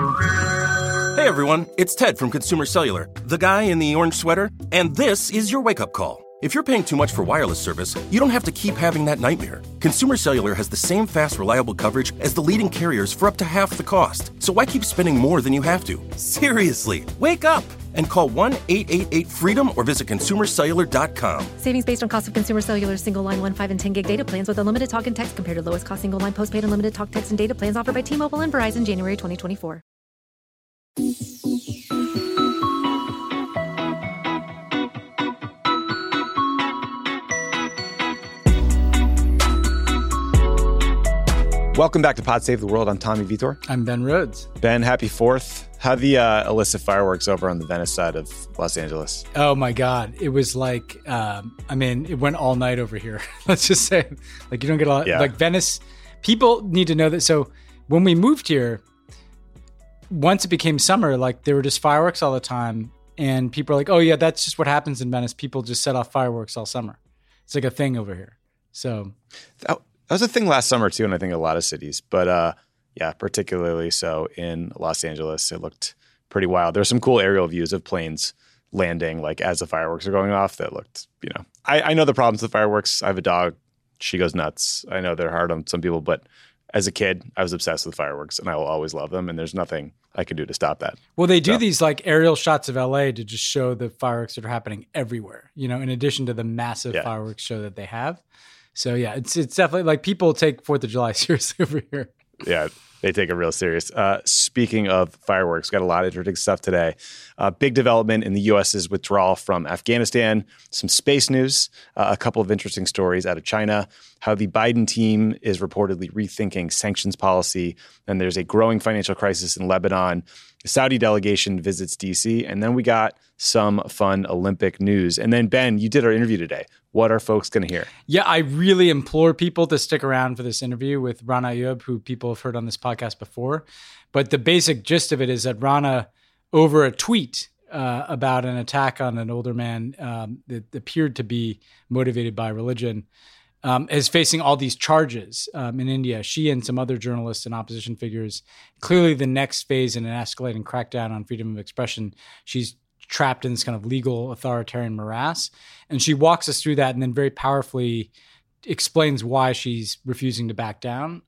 Hey everyone, it's Ted from Consumer Cellular, the guy in the orange sweater, and this is your wake-up call. If you're paying too much for wireless service, you don't have to keep having that nightmare. Consumer Cellular has the same fast, reliable coverage as the leading carriers for up to half the cost. So why keep spending more than you have to? Seriously, wake up and call 1-888-FREEDOM or visit consumercellular.com. Savings based on cost of Consumer Cellular single line 1, 5, and 10 gig data plans with unlimited talk and text compared to lowest cost single line postpaid unlimited talk, text, and data plans offered by T-Mobile and Verizon January 2024. Welcome back to Pod Save the World. I'm Tommy Vitor. I'm Ben Rhodes. Ben, happy 4th. How the illicit fireworks over on the Venice side of Los Angeles? Oh my God. It was like, it went all night over here. Let's just say, like, you don't get a lot, like Venice, people need to know that. So when we moved here, once it became summer, like there were just fireworks all the time. And people are like, oh yeah, that's just what happens in Venice. People just set off fireworks all summer. It's like a thing over here. So that was a thing last summer too, and I think a lot of cities. But particularly so in Los Angeles, it looked pretty wild. There's some cool aerial views of planes landing like as the fireworks are going off that looked, I know the problems with fireworks. I have a dog. She goes nuts. I know they're hard on some people, but as a kid, I was obsessed with fireworks and I will always love them. And there's nothing I can do to stop that. Well, they do these like aerial shots of LA to just show the fireworks that are happening everywhere, in addition to the massive fireworks show that they have. So yeah, it's definitely like people take 4th of July seriously over here. Yeah, they take it real serious. Speaking of fireworks, got a lot of interesting stuff today. Big development in the U.S.'s withdrawal from Afghanistan, some space news, a couple of interesting stories out of China, how the Biden team is reportedly rethinking sanctions policy, and there's a growing financial crisis in Lebanon. The Saudi delegation visits D.C., and then we got some fun Olympic news. And then, Ben, you did our interview today. What are folks going to hear? Yeah, I really implore people to stick around for this interview with Rana Ayyub, who people have heard on this podcast before. But the basic gist of it is that Rana, over a tweet about an attack on an older man that appeared to be motivated by religion, is facing all these charges in India. She and some other journalists and opposition figures, clearly the next phase in an escalating crackdown on freedom of expression. She's trapped in this kind of legal authoritarian morass. And she walks us through that and then very powerfully explains why she's refusing to back down.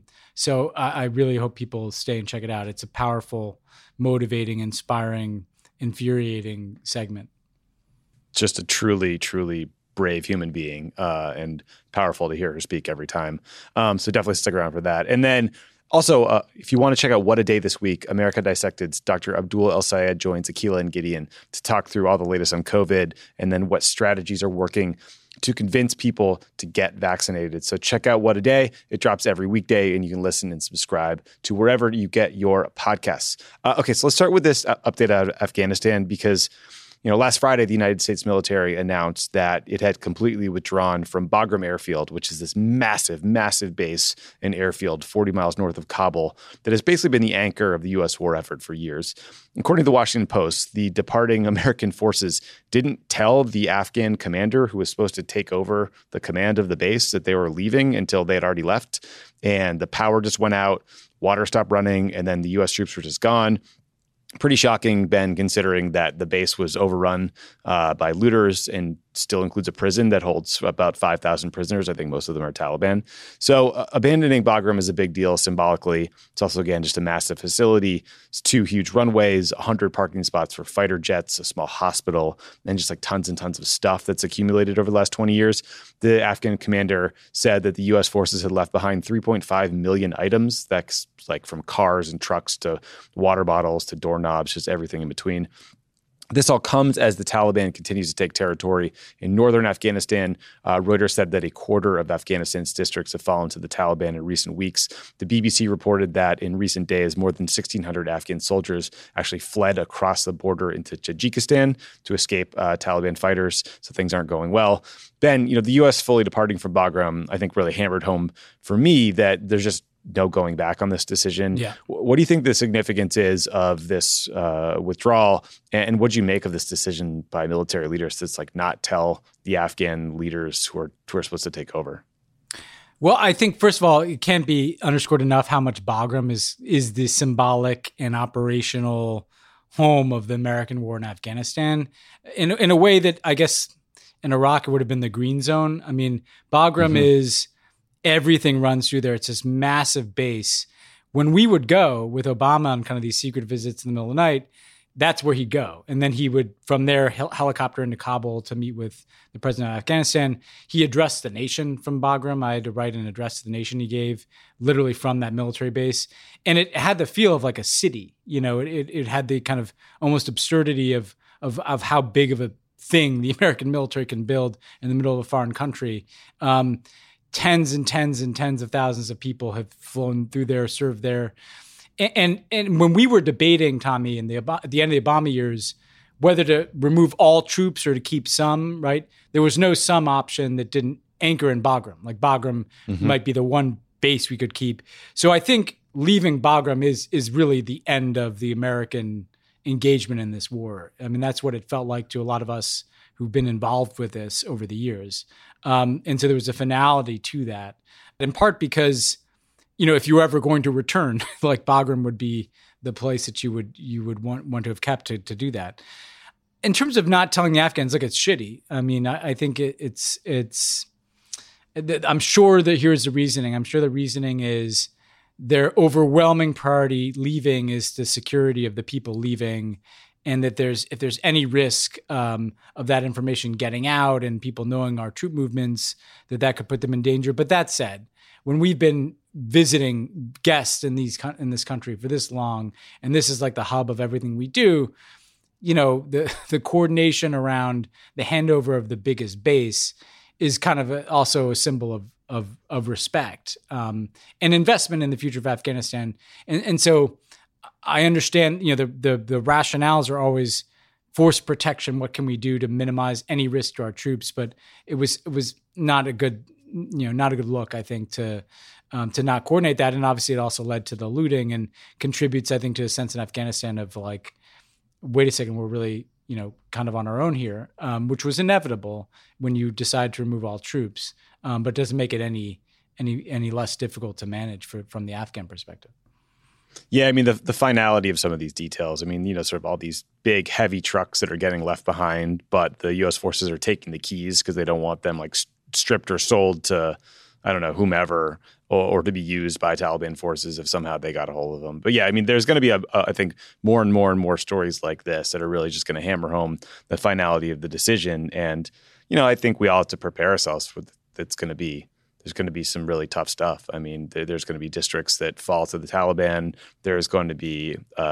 So I really hope people stay and check it out. It's a powerful, motivating, inspiring, infuriating segment. Just a truly, truly brave human being and powerful to hear her speak every time. So definitely stick around for that. And then also, if you want to check out What a Day this week, America Dissected's Dr. Abdul El-Sayed joins Akilah and Gideon to talk through all the latest on COVID and then what strategies are working to convince people to get vaccinated. So check out What a Day. It drops every weekday, and you can listen and subscribe to wherever you get your podcasts. Okay, so let's start with this update out of Afghanistan because last Friday, the United States military announced that it had completely withdrawn from Bagram Airfield, which is this massive, massive base and airfield 40 miles north of Kabul that has basically been the anchor of the U.S. war effort for years. According to the Washington Post, the departing American forces didn't tell the Afghan commander who was supposed to take over the command of the base that they were leaving until they had already left. And the power just went out, water stopped running, and then the U.S. troops were just gone. Pretty shocking, Ben, considering that the base was overrun by looters and still includes a prison that holds about 5,000 prisoners. I think most of them are Taliban. So abandoning Bagram is a big deal symbolically. It's also, again, just a massive facility. It's 2 huge runways, 100 parking spots for fighter jets, a small hospital, and just like tons and tons of stuff that's accumulated over the last 20 years. The Afghan commander said that the U.S. forces had left behind 3.5 million items. That's like from cars and trucks to water bottles to doorknobs, just everything in between. This all comes as the Taliban continues to take territory in northern Afghanistan. Reuters said that a quarter of Afghanistan's districts have fallen to the Taliban in recent weeks. The BBC reported that in recent days, more than 1,600 Afghan soldiers actually fled across the border into Tajikistan to escape Taliban fighters. So things aren't going well. Ben, the U.S. fully departing from Bagram, I think really hammered home for me that there's just no going back on this decision. Yeah. What do you think the significance is of this withdrawal? And what do you make of this decision by military leaders to not tell the Afghan leaders who are supposed to take over? Well, I think, first of all, it can't be underscored enough how much Bagram is the symbolic and operational home of the American war in Afghanistan in a way that I guess in Iraq it would have been the green zone. I mean, Bagram is everything runs through there. It's this massive base. When we would go with Obama on kind of these secret visits in the middle of the night, that's where he'd go. And then he would, from there, helicopter into Kabul to meet with the president of Afghanistan. He addressed the nation from Bagram. I had to write an address to the nation he gave, literally from that military base. And it had the feel of like a city. You know, it had the kind of almost absurdity of how big of a thing the American military can build in the middle of a foreign country. Tens and tens and tens of thousands of people have flown through there, served there. And when we were debating, Tommy, at the end of the Obama years, whether to remove all troops or to keep some, right? There was no some option that didn't anchor in Bagram. Like Bagram might be the one base we could keep. So I think leaving Bagram is really the end of the American engagement in this war. I mean, that's what it felt like to a lot of us who've been involved with this over the years. And so there was a finality to that, in part because, you know, if you were ever going to return, like Bagram would be the place that you would want to have kept to do that. In terms of not telling the Afghans, look, it's shitty. I mean, I think it's. I'm sure that here's the reasoning. I'm sure the reasoning is their overwhelming priority leaving is the security of the people leaving, and that if there's any risk of that information getting out and people knowing our troop movements, that could put them in danger. But that said, when we've been visiting guests in this country for this long, and this is like the hub of everything we do, you know, the coordination around the handover of the biggest base is kind of also a symbol of respect and investment in the future of Afghanistan. And so I understand, you know, the rationales are always force protection. What can we do to minimize any risk to our troops? But it was not a good look, I think, to not coordinate that. And obviously it also led to the looting and contributes, I think, to a sense in Afghanistan of like, wait a second, we're really, you know, kind of on our own here, which was inevitable when you decide to remove all troops, but doesn't make it any less difficult to manage from the Afghan perspective. Yeah, I mean, the finality of some of these details, I mean, you know, sort of all these big, heavy trucks that are getting left behind, but the U.S. forces are taking the keys because they don't want them like stripped or sold to, I don't know, whomever, or to be used by Taliban forces if somehow they got a hold of them. But yeah, I mean, there's going to be, I think, more and more stories like this that are really just going to hammer home the finality of the decision. And, you know, I think we all have to prepare ourselves for there's going to be some really tough stuff. I mean, there's going to be districts that fall to the Taliban. There's going to be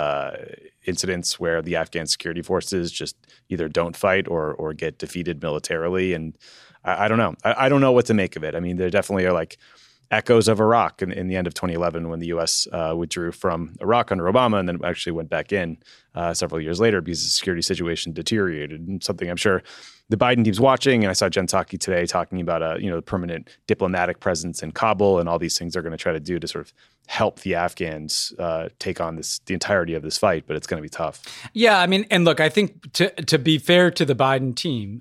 incidents where the Afghan security forces just either don't fight or get defeated militarily. And I don't know. I don't know what to make of it. I mean, there definitely are like echoes of Iraq in the end of 2011 when the U.S. Withdrew from Iraq under Obama and then actually went back in several years later because the security situation deteriorated. And something I'm sure the Biden team's watching. And I saw Jen Psaki today talking about a permanent diplomatic presence in Kabul, and all these things they're going to try to do to sort of help the Afghans take on the entirety of this fight. But it's going to be tough. Yeah, I mean, and look, I think to be fair to the Biden team,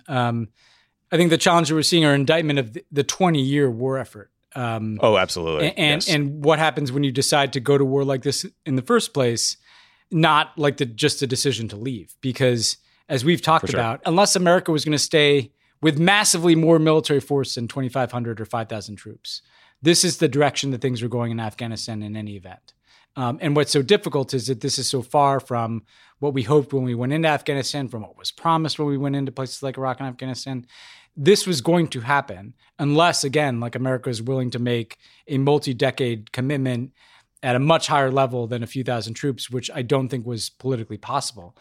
I think the challenge that we're seeing are an indictment of the 20-year war effort. Absolutely. And what happens when you decide to go to war like this in the first place, not like just a decision to leave. Because as we've talked about, unless America was going to stay with massively more military force than 2,500 or 5,000 troops, this is the direction that things are going in Afghanistan in any event. And what's so difficult is that this is so far from what we hoped when we went into Afghanistan, from what was promised when we went into places like Iraq and Afghanistan. This was going to happen unless, again, like America is willing to make a multi-decade commitment at a much higher level than a few thousand troops, which I don't think was politically possible.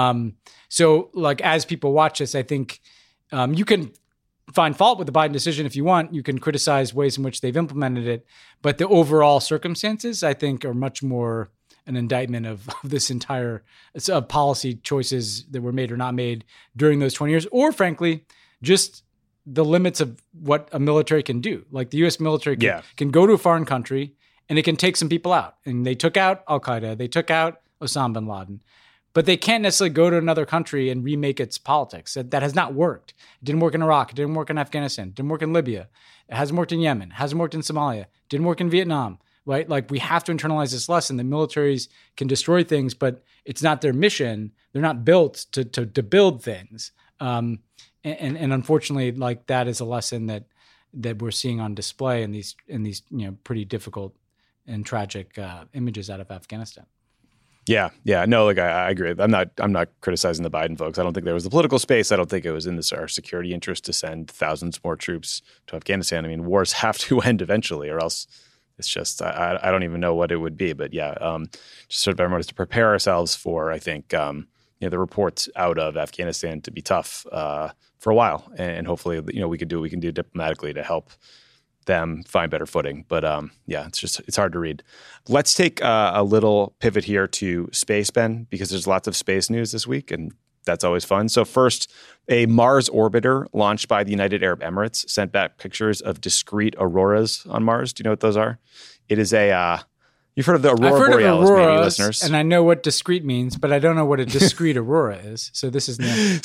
So, like, as people watch this, I think you can find fault with the Biden decision if you want. You can criticize ways in which they've implemented it. But the overall circumstances, I think, are much more an indictment of this entire policy choices that were made or not made during those 20 years, or frankly, just the limits of what a military can do. Like the U.S. military can go to a foreign country and it can take some people out. And they took out Al-Qaeda. They took out Osama bin Laden. but they can't necessarily go to another country and remake its politics. That has not worked. It didn't work in Iraq. It didn't work in Afghanistan. It didn't work in Libya. It hasn't worked in Yemen. It hasn't worked in Somalia. It didn't work in Vietnam, right? Like, we have to internalize this lesson that militaries can destroy things, but it's not their mission. They're not built to build things. And unfortunately, like, that is a lesson that we're seeing on display in these pretty difficult and tragic images out of Afghanistan. Yeah. No, like I agree. I'm not criticizing the Biden folks. I don't think there was the political space. I don't think it was in our security interest to send thousands more troops to Afghanistan. I mean, wars have to end eventually, or else it's just I don't even know what it would be. But yeah, just sort of everyone has to prepare ourselves for, I think, the reports out of Afghanistan to be tough for a while, and hopefully, we can do what we can do diplomatically to help them find better footing. But it's hard to read. Let's take a little pivot here to space, Ben, because there's lots of space news this week, and that's always fun. So first, a Mars orbiter launched by the United Arab Emirates sent back pictures of discrete auroras on Mars. Do you know what those are? It is you've heard of the Aurora Borealis, maybe, listeners. And I know what discrete means, but I don't know what a discrete aurora is. So this is new.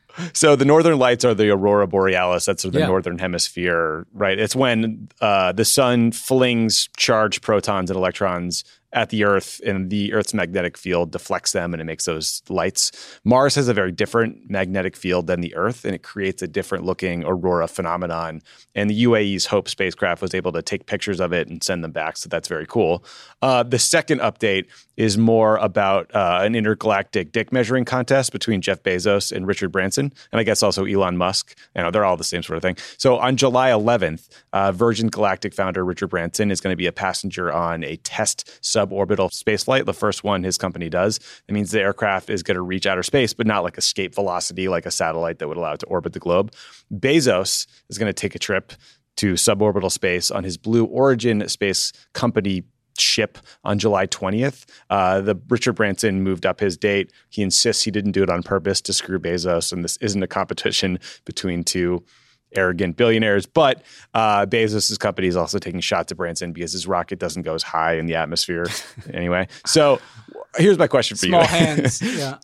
So the northern lights are the Aurora Borealis. That's sort of the northern hemisphere, right? It's when the sun flings charged protons and electrons at the Earth, and the Earth's magnetic field deflects them, and it makes those lights. Mars has a very different magnetic field than the Earth, and it creates a different looking aurora phenomenon. And the UAE's HOPE spacecraft was able to take pictures of it and send them back, so that's very cool. The second update is more about an intergalactic dick measuring contest between Jeff Bezos and Richard Branson, and I guess also Elon Musk. They're all the same sort of thing. So on July 11th, Virgin Galactic founder Richard Branson is going to be a passenger on a test suborbital spaceflight, the first one his company does. It means the aircraft is going to reach outer space, but not like escape velocity, like a satellite that would allow it to orbit the globe. Bezos is going to take a trip to suborbital space on his Blue Origin space company ship on July 20th. The Richard Branson moved up his date. He insists he didn't do it on purpose to screw Bezos, and this isn't a competition between two arrogant billionaires, but Bezos' company is also taking shots at Branson because his rocket doesn't go as high in the atmosphere anyway. So here's my question for you. Small hands.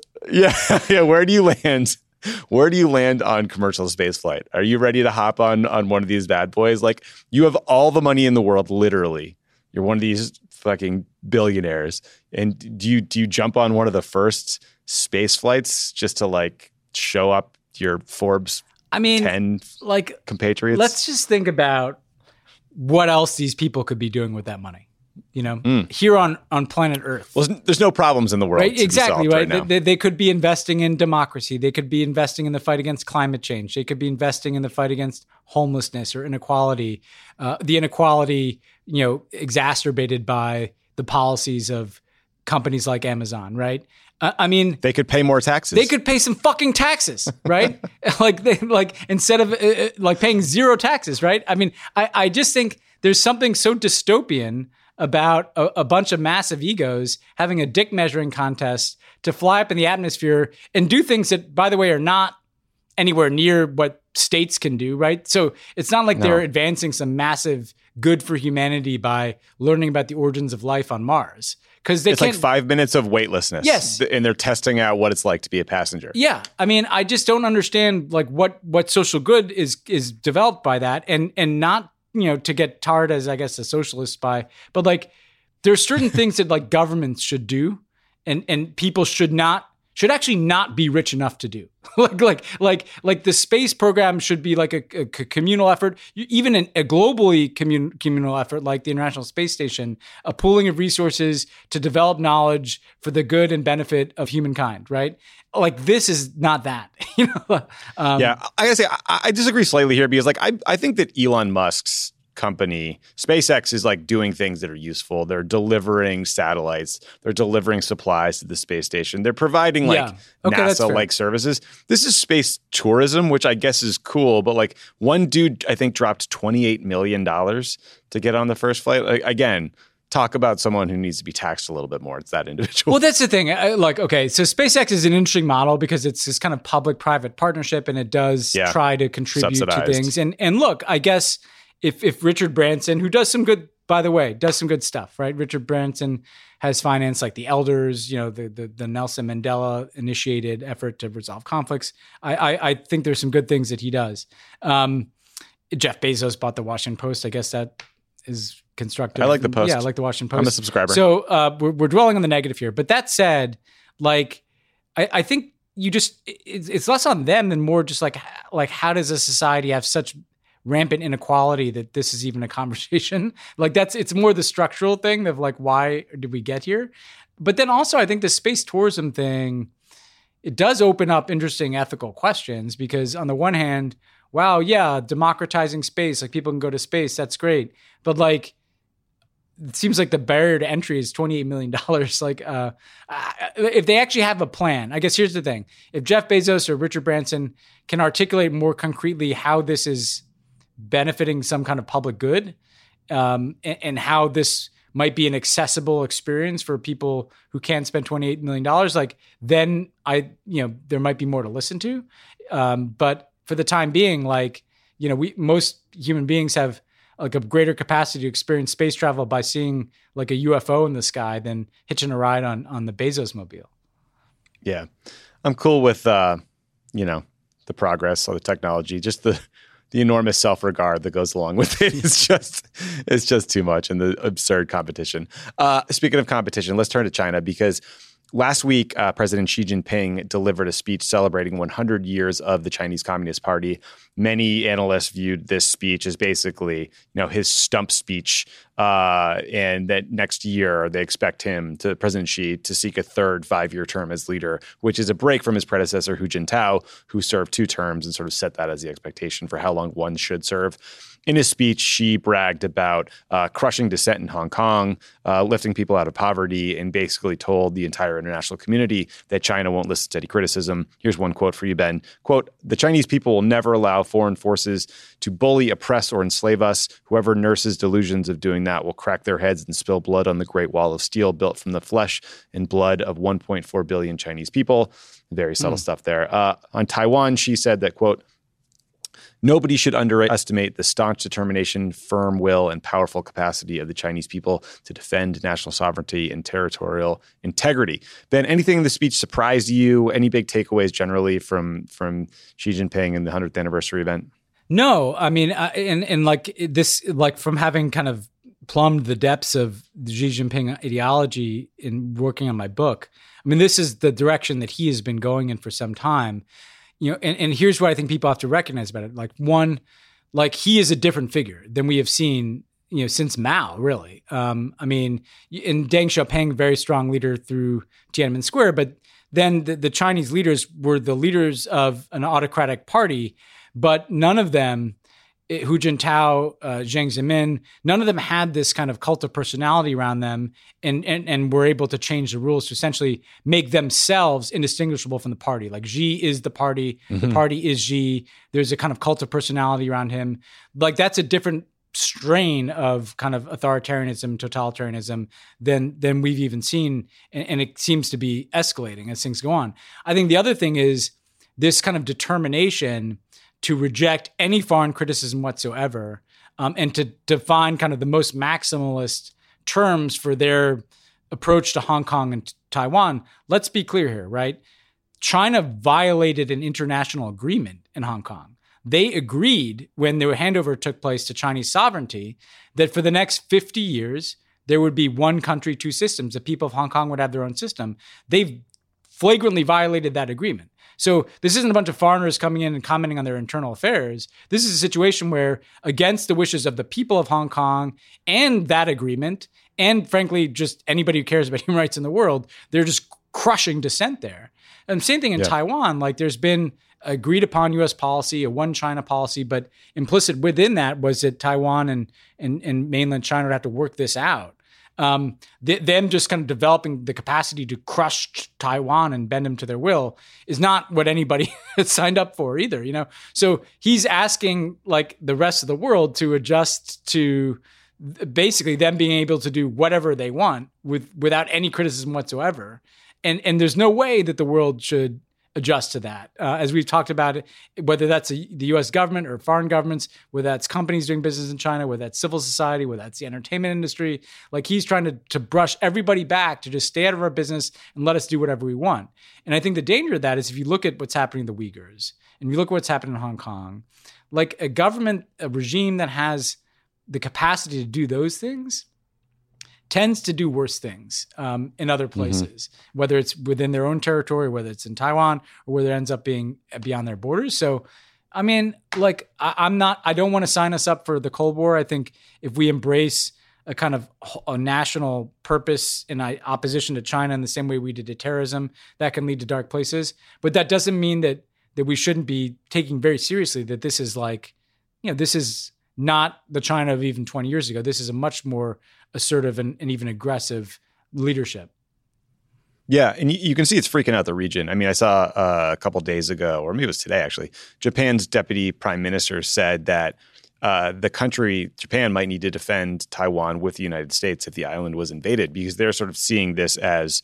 Yeah. Where do you land? Where do you land on commercial spaceflight? Are you ready to hop on one of these bad boys? Like, you have all the money in the world, literally. You're one of these fucking billionaires. And do you jump on one of the first space flights just to like show up your Forbes 10 compatriots? Let's just think about what else these people could be doing with that money. Here on planet Earth. Well, there's no problems in the world. Right? Exactly, right? Now. They could be investing in democracy. They could be investing in the fight against climate change. They could be investing in the fight against homelessness or inequality. The inequality, exacerbated by the policies of companies like Amazon, right? They could pay more taxes. They could pay some fucking taxes, right? Instead of paying zero taxes, right? I just think there's something so dystopian about a bunch of massive egos having a dick measuring contest to fly up in the atmosphere and do things that, by the way, are not anywhere near what states can do, right? So it's not like they're advancing some massive good for humanity by learning about the origins of life on Mars. Because it's like 5 minutes of weightlessness. Yes. And they're testing out what it's like to be a passenger. Yeah. I just don't understand what social good is developed by that, and not, to get tarred as, I guess, a socialist spy. But there's certain things that governments should do and people should actually not be rich enough to do. like the space program should be like a communal effort, even a globally communal effort, like the International Space Station, a pooling of resources to develop knowledge for the good and benefit of humankind, right? This is not that. I gotta say, I disagree slightly here because I think that Elon Musk's company, SpaceX, is doing things that are useful. They're delivering satellites. They're delivering supplies to the space station. They're providing NASA-like services. This is space tourism, which I guess is cool. But one dude, I think, dropped $28 million to get on the first flight. Again, talk about someone who needs to be taxed a little bit more. It's that individual. Well, that's the thing. So SpaceX is an interesting model because it's this kind of public-private partnership, and it does try to contribute to things. And look, I guess if Richard Branson, who does some good by the way, does some good stuff, right? Richard Branson has financed like the Elders, the Nelson Mandela initiated effort to resolve conflicts. I think there's some good things that he does. Jeff Bezos bought the Washington Post. I guess that is constructive. I like the Post. Yeah, I like the Washington Post. I'm a subscriber. So we're dwelling on the negative here. But that said, like, I think it's less on them and more just like how does a society have such rampant inequality that this is even a conversation? Like it's more the structural thing of like, why did we get here? But then also I think the space tourism thing, it does open up interesting ethical questions because on the one hand, wow, yeah, democratizing space, like people can go to space, that's great. But like, it seems like the barrier to entry is $28 million. Like, if they actually have a plan, I guess here's the thing. If Jeff Bezos or Richard Branson can articulate more concretely how this is benefiting some kind of public good, and how this might be an accessible experience for people who can't spend $28 million, like then there might be more to listen to. But for the time being, like, most human beings have like a greater capacity to experience space travel by seeing like a UFO in the sky than hitching a ride on the Bezos mobile. Yeah. I'm cool with, the progress of the technology, just the enormous self-regard that goes along with it. It's just too much, and the absurd competition. Speaking of competition, let's turn to China because last week, President Xi Jinping delivered a speech celebrating 100 years of the Chinese Communist Party. Many analysts viewed this speech as basically, his stump speech, and that next year they expect President Xi, to seek a third 5-year term as leader, which is a break from his predecessor Hu Jintao, who served 2 terms and sort of set that as the expectation for how long one should serve. In his speech, Xi bragged about crushing dissent in Hong Kong, lifting people out of poverty, and basically told the entire international community that China won't listen to any criticism. Here's one quote for you, Ben. Quote, "The Chinese people will never allow foreign forces to bully, oppress, or enslave us. Whoever nurses delusions of doing that will crack their heads and spill blood on the Great Wall of Steel built from the flesh and blood of 1.4 billion Chinese people." Very subtle stuff there. On Taiwan, Xi said that, quote, "Nobody should underestimate the staunch determination, firm will, and powerful capacity of the Chinese people to defend national sovereignty and territorial integrity." Ben, anything in the speech surprised you? Any big takeaways generally from Xi Jinping and the 100th anniversary event? No, I mean, and like this, like from having kind of plumbed the depths of the Xi Jinping ideology in working on my book, I mean, this is the direction that he has been going in for some time. And here's what I think people have to recognize about it. Like, one, like he is a different figure than we have seen, since Mao, really. I mean, and Deng Xiaoping, very strong leader through Tiananmen Square, but then the Chinese leaders were the leaders of an autocratic party, but none of them, Hu Jintao, Jiang Zemin, none of them had this kind of cult of personality around them and were able to change the rules to essentially make themselves indistinguishable from the party. Like Xi is the party, the party is Xi. There's a kind of cult of personality around him. Like that's a different strain of kind of authoritarianism, totalitarianism than we've even seen. And it seems to be escalating as things go on. I think the other thing is this kind of determination to reject any foreign criticism whatsoever, and to define kind of the most maximalist terms for their approach to Hong Kong and Taiwan. Let's be clear here, right? China violated an international agreement in Hong Kong. They agreed when the handover took place to Chinese sovereignty that for the next 50 years, there would be one country, 2 systems. The people of Hong Kong would have their own system. They've flagrantly violated that agreement. So this isn't a bunch of foreigners coming in and commenting on their internal affairs. This is a situation where, against the wishes of the people of Hong Kong and that agreement, and frankly, just anybody who cares about human rights in the world, they're just crushing dissent there. And same thing in Taiwan. Like there's been agreed upon U.S. policy, a one China policy, but implicit within that was that Taiwan and mainland China would have to work this out. Them just kind of developing the capacity to crush Taiwan and bend them to their will is not what anybody has signed up for either, So he's asking like the rest of the world to adjust to basically them being able to do whatever they want without any criticism whatsoever. And there's no way that the world should adjust to that. As we've talked about it, whether that's the U.S. government or foreign governments, whether that's companies doing business in China, whether that's civil society, whether that's the entertainment industry, like he's trying to brush everybody back to just stay out of our business and let us do whatever we want. And I think the danger of that is if you look at what's happening to the Uyghurs and you look at what's happening in Hong Kong, like a government, a regime that has the capacity to do those things tends to do worse things in other places, whether it's within their own territory, whether it's in Taiwan, or whether it ends up being beyond their borders. So, I mean, like, I don't want to sign us up for the Cold War. I think if we embrace a kind of a national purpose in opposition to China in the same way we did to terrorism, that can lead to dark places. But that doesn't mean that we shouldn't be taking very seriously that this is like, this is not the China of even 20 years ago. This is a much more assertive and even aggressive leadership. Yeah, and you can see it's freaking out the region. I mean, I saw a couple of days ago, or maybe it was today actually, Japan's deputy prime minister said that the country, Japan, might need to defend Taiwan with the United States if the island was invaded, because they're sort of seeing this as,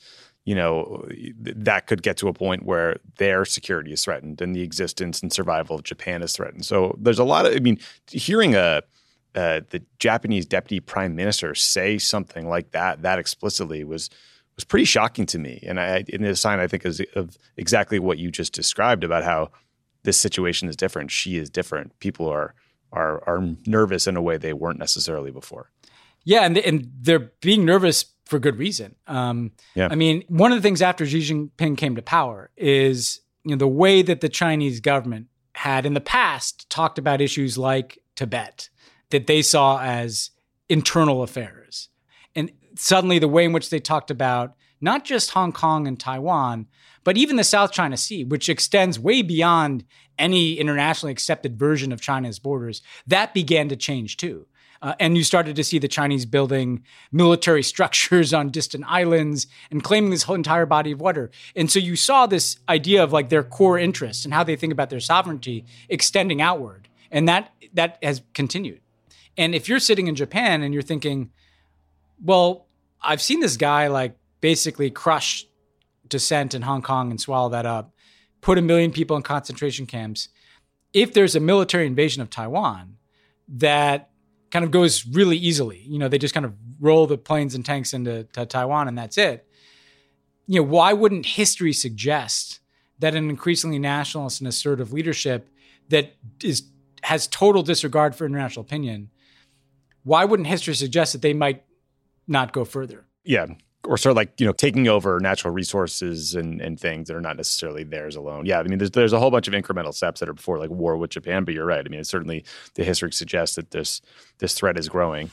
that could get to a point where their security is threatened and the existence and survival of Japan is threatened. So there's a lot of, hearing the Japanese deputy prime minister say something like that explicitly was pretty shocking to me. And it's a sign, I think, of exactly what you just described about how this situation is different. She is different. People are nervous in a way they weren't necessarily before. Yeah, and they're being nervous for good reason. I mean, one of the things after Xi Jinping came to power is the way that the Chinese government had in the past talked about issues like Tibet that they saw as internal affairs. And suddenly the way in which they talked about not just Hong Kong and Taiwan, but even the South China Sea, which extends way beyond any internationally accepted version of China's borders, that began to change too. And you started to see the Chinese building military structures on distant islands and claiming this whole entire body of water. And so you saw this idea of like their core interests and how they think about their sovereignty extending outward. And that has continued. And if you're sitting in Japan and you're thinking, well, I've seen this guy like basically crush dissent in Hong Kong and swallow that up, put 1 million people in concentration camps. If there's a military invasion of Taiwan that kind of goes really easily, they just kind of roll the planes and tanks into Taiwan and that's it. Why wouldn't history suggest that an increasingly nationalist and assertive leadership that has total disregard for international opinion, why wouldn't history suggest that they might not go further? Yeah. Or sort of like, taking over natural resources and things that are not necessarily theirs alone. Yeah, I mean, there's a whole bunch of incremental steps that are before like war with Japan, but you're right. I mean, it's certainly the history suggests that this threat is growing.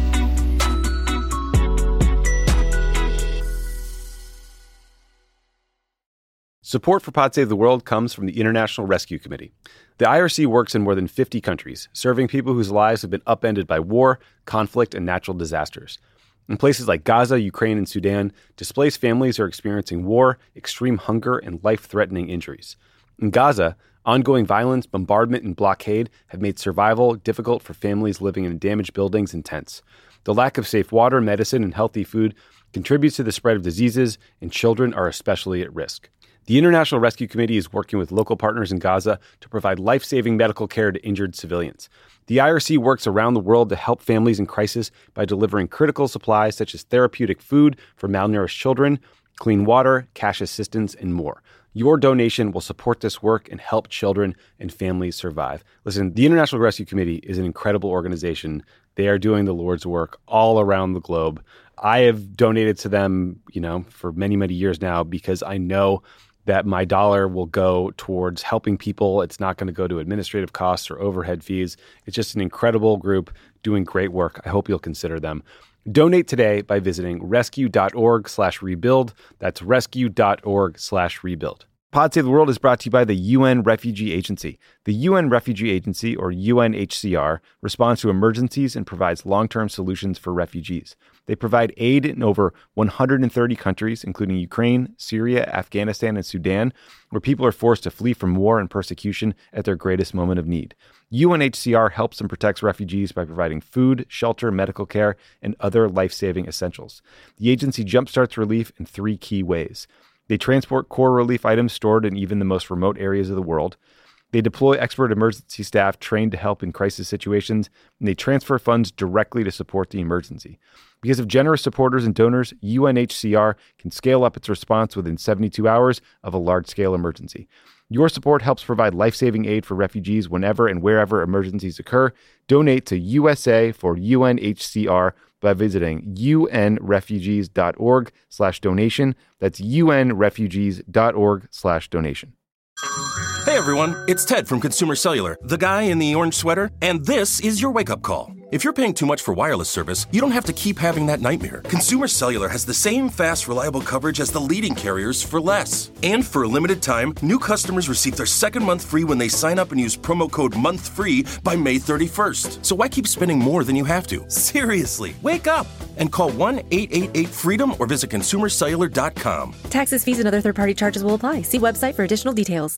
Support for Pod Save the World comes from the International Rescue Committee. The IRC works in more than 50 countries, serving people whose lives have been upended by war, conflict, and natural disasters. In places like Gaza, Ukraine, and Sudan, displaced families are experiencing war, extreme hunger, and life-threatening injuries. In Gaza, ongoing violence, bombardment, and blockade have made survival difficult for families living in damaged buildings and tents. The lack of safe water, medicine, and healthy food contributes to the spread of diseases, and children are especially at risk. The International Rescue Committee is working with local partners in Gaza to provide life-saving medical care to injured civilians. The IRC works around the world to help families in crisis by delivering critical supplies such as therapeutic food for malnourished children, clean water, cash assistance, and more. Your donation will support this work and help children and families survive. Listen, the International Rescue Committee is an incredible organization. They are doing the Lord's work all around the globe. I have donated to them, for many, many years now because I know that my dollar will go towards helping people. It's not going to go to administrative costs or overhead fees. It's just an incredible group doing great work. I hope you'll consider them. Donate today by visiting rescue.org/rebuild. That's rescue.org/rebuild. Pod Save the World is brought to you by the UN Refugee Agency. The UN Refugee Agency, or UNHCR, responds to emergencies and provides long-term solutions for refugees. They provide aid in over 130 countries, including Ukraine, Syria, Afghanistan, and Sudan, where people are forced to flee from war and persecution at their greatest moment of need. UNHCR helps and protects refugees by providing food, shelter, medical care, and other life-saving essentials. The agency jumpstarts relief in 3 key ways. They transport core relief items stored in even the most remote areas of the world. They deploy expert emergency staff trained to help in crisis situations, and they transfer funds directly to support the emergency. Because of generous supporters and donors, UNHCR can scale up its response within 72 hours of a large-scale emergency. Your support helps provide life-saving aid for refugees whenever and wherever emergencies occur. Donate to USA for UNHCR by visiting unrefugees.org/donation. That's unrefugees.org/donation. Hey everyone, it's Ted from Consumer Cellular, the guy in the orange sweater, and this is your wake-up call. If you're paying too much for wireless service, you don't have to keep having that nightmare. Consumer Cellular has the same fast, reliable coverage as the leading carriers for less. And for a limited time, new customers receive their second month free when they sign up and use promo code MONTHFREE by May 31st. So why keep spending more than you have to? Seriously, wake up and call 1-888-FREEDOM or visit consumercellular.com. Taxes, fees, and other third-party charges will apply. See website for additional details.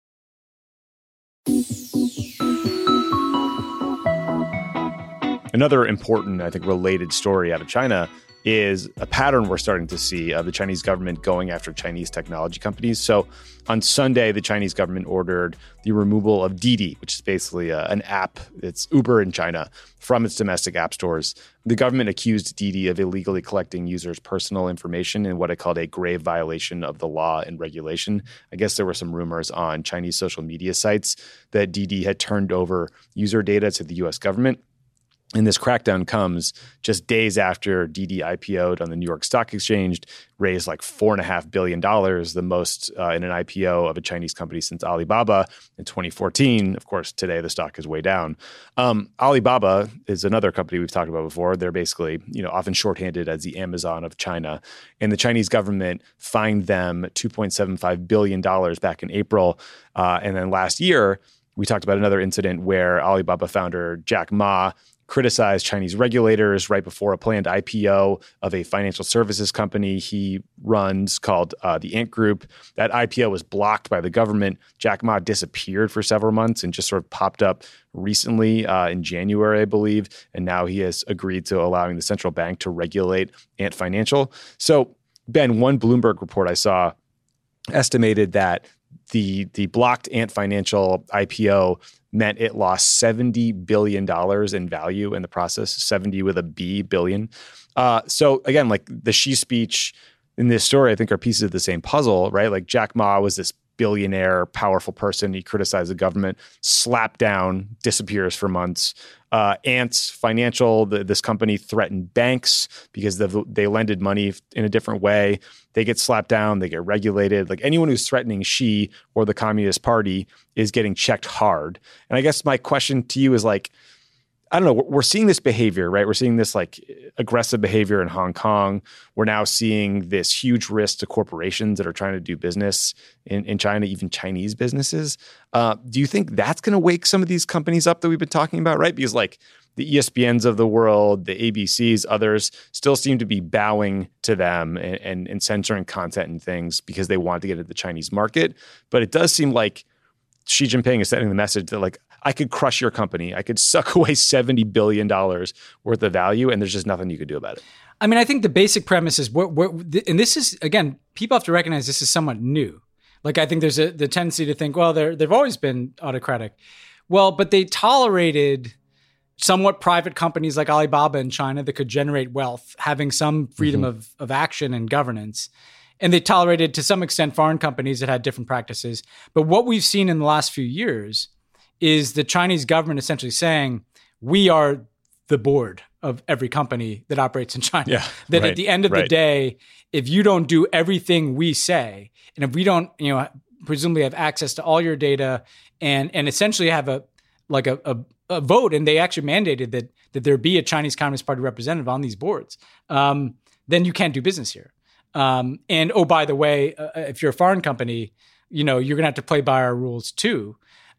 Another important, I think, related story out of China is a pattern we're starting to see of the Chinese government going after Chinese technology companies. So on Sunday, the Chinese government ordered the removal of Didi, which is basically an app. It's Uber in China, from its domestic app stores. The government accused Didi of illegally collecting users' personal information in what it called a grave violation of the law and regulation. I guess there were some rumors on Chinese social media sites that Didi had turned over user data to the U.S. government. And this crackdown comes just days after Didi IPO'd on the New York Stock Exchange, raised like $4.5 billion, the most in an IPO of a Chinese company since Alibaba in 2014. Of course, today the stock is way down. Alibaba is another company we've talked about before. They're basically, often shorthanded as the Amazon of China. And the Chinese government fined them $2.75 billion back in April. And then last year, we talked about another incident where Alibaba founder Jack Ma criticized Chinese regulators right before a planned IPO of a financial services company he runs called the Ant Group. That IPO was blocked by the government. Jack Ma disappeared for several months and just sort of popped up recently in January, I believe. And now he has agreed to allowing the central bank to regulate Ant Financial. So, Ben, one Bloomberg report I saw estimated that the blocked Ant Financial IPO meant it lost $70 billion in value in the process, 70 with a B, billion. So again, like the Xi speech in this story, I think are pieces of the same puzzle, right? Like Jack Ma was this billionaire, powerful person. He criticized the government, slapped down, disappears for months. Ant Financial, this company threatened banks because they lended money in a different way. They get slapped down, they get regulated. Like anyone who's threatening Xi or the Communist Party is getting checked hard. And I guess my question to you is like, I don't know, we're seeing this behavior, right? We're seeing this like aggressive behavior in Hong Kong. We're now seeing this huge risk to corporations that are trying to do business in China, even Chinese businesses. Do you think that's going to wake some of these companies up that we've been talking about, right? Because like the ESPNs of the world, the ABCs, others still seem to be bowing to them and censoring content and things because they want to get into the Chinese market. But it does seem like Xi Jinping is sending the message that like, I could crush your company. I could suck away $70 billion worth of value, and there's just nothing you could do about it. I mean, I think the basic premise is, and this is, again, people have to recognize this is somewhat new. Like, I think there's the tendency to think, well, they've always been autocratic. Well, but they tolerated somewhat private companies like Alibaba in China that could generate wealth, having some freedom of action and governance. And they tolerated, to some extent, foreign companies that had different practices. But what we've seen in the last few years is the Chinese government essentially saying, we are the board of every company that operates in China. Yeah, that at the end of the day, if you don't do everything we say, and if we don't, presumably have access to all your data and essentially have a vote, and they actually mandated that there be a Chinese Communist Party representative on these boards, then you can't do business here. And oh, by the way, if you're a foreign company, you're going to have to play by our rules too.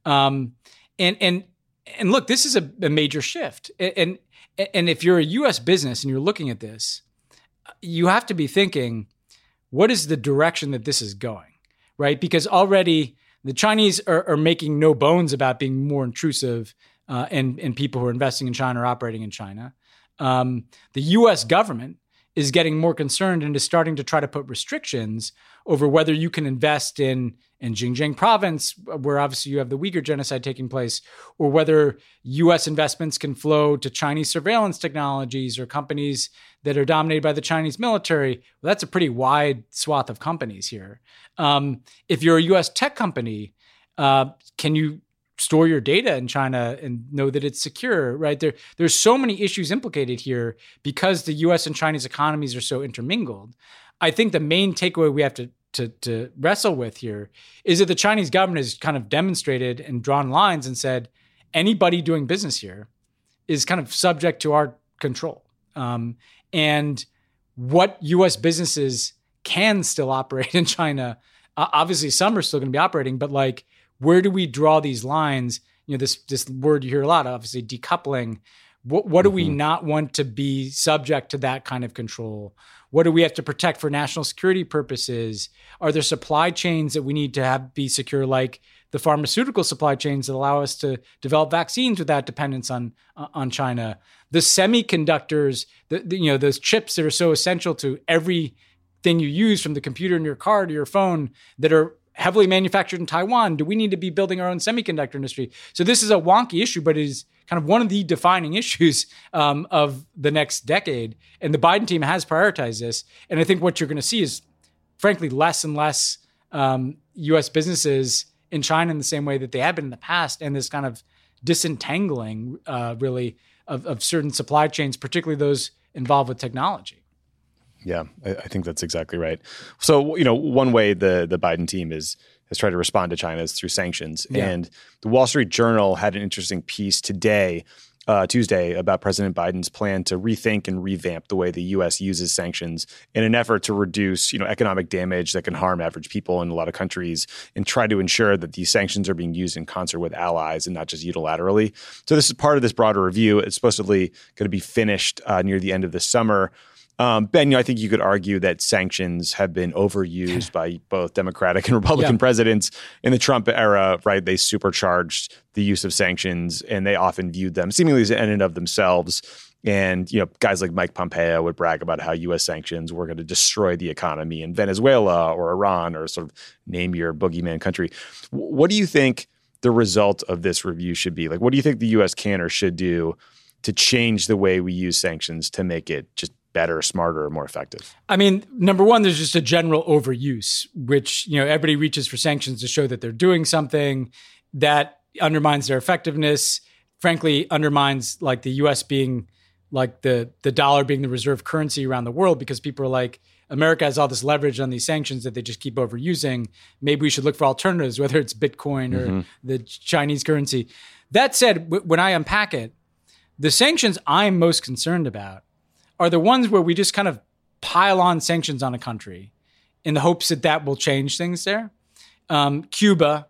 And look, this is a major shift. And if you're a U.S. business and you're looking at this, you have to be thinking, what is the direction that this is going, right? Because already the Chinese are making no bones about being more intrusive and people who are investing in China or operating in China. The U.S. government is getting more concerned and is starting to try to put restrictions over whether you can invest in Xinjiang province, where obviously you have the Uyghur genocide taking place, or whether U.S. investments can flow to Chinese surveillance technologies or companies that are dominated by the Chinese military. Well, that's a pretty wide swath of companies here. If you're a U.S. tech company, can you store your data in China and know that it's secure, right? There's so many issues implicated here because the U.S. and Chinese economies are so intermingled. I think the main takeaway we have to wrestle with here is that the Chinese government has kind of demonstrated and drawn lines and said, anybody doing business here is kind of subject to our control. And what U.S. businesses can still operate in China, obviously some are still going to be operating, but like, where do we draw these lines? You know, this word you hear a lot, obviously decoupling. What do we not want to be subject to that kind of control? What do we have to protect for national security purposes? Are there supply chains that we need to have be secure, like the pharmaceutical supply chains that allow us to develop vaccines without dependence on China? The semiconductors, those chips that are so essential to everything you use, from the computer in your car to your phone, that are heavily manufactured in Taiwan. Do we need to be building our own semiconductor industry? So this is a wonky issue, but it is kind of one of the defining issues of the next decade. And the Biden team has prioritized this. And I think what you're going to see is, frankly, less and less U.S. businesses in China in the same way that they have been in the past, and this kind of disentangling, really, of certain supply chains, particularly those involved with technology. Yeah, I think that's exactly right. So, one way the Biden team has tried to respond to China is through sanctions. Yeah. And the Wall Street Journal had an interesting piece today, Tuesday, about President Biden's plan to rethink and revamp the way the U.S. uses sanctions in an effort to reduce, economic damage that can harm average people in a lot of countries, and try to ensure that these sanctions are being used in concert with allies and not just unilaterally. So this is part of this broader review. It's supposedly going to be finished near the end of the summer. Ben, I think you could argue that sanctions have been overused by both Democratic and Republican presidents in the Trump era, right? They supercharged the use of sanctions, and they often viewed them seemingly as an end in of themselves. And, guys like Mike Pompeo would brag about how U.S. sanctions were going to destroy the economy in Venezuela or Iran, or sort of name your boogeyman country. What do you think the result of this review should be? Like, what do you think the U.S. can or should do to change the way we use sanctions to make it just better, smarter, more effective? I mean, number one, there's just a general overuse, which, everybody reaches for sanctions to show that they're doing something that undermines their effectiveness, frankly, undermines like the US being like the dollar being the reserve currency around the world, because people are like, America has all this leverage on these sanctions that they just keep overusing. Maybe we should look for alternatives, whether it's Bitcoin or the Chinese currency. That said, when I unpack it, the sanctions I'm most concerned about are the ones where we just kind of pile on sanctions on a country in the hopes that will change things there. Cuba,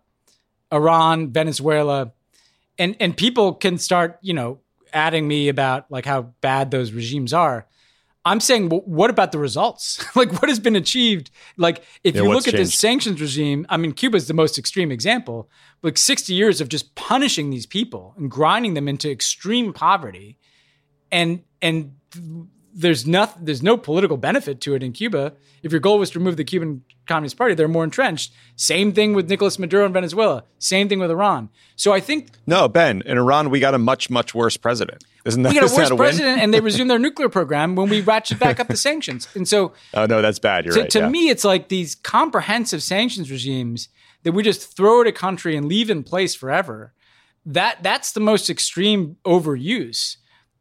Iran, Venezuela, and people can start, adding me about like how bad those regimes are. I'm saying, well, what about the results? Like, what has been achieved? Like, if you look at this sanctions regime, I mean, Cuba is the most extreme example. Like 60 years of just punishing these people and grinding them into extreme poverty, and there's no political benefit to it in Cuba. If your goal was to remove the Cuban Communist Party, they're more entrenched. Same thing with Nicolas Maduro in Venezuela. Same thing with Iran. So I think... No, Ben, in Iran, we got a much, much worse president. Isn't that we got a worse president, and they resumed their nuclear program when we ratchet back up the sanctions. And so... Oh, no, that's bad. You're right. To me, it's like these comprehensive sanctions regimes that we just throw at a country and leave in place forever. That's the most extreme overuse.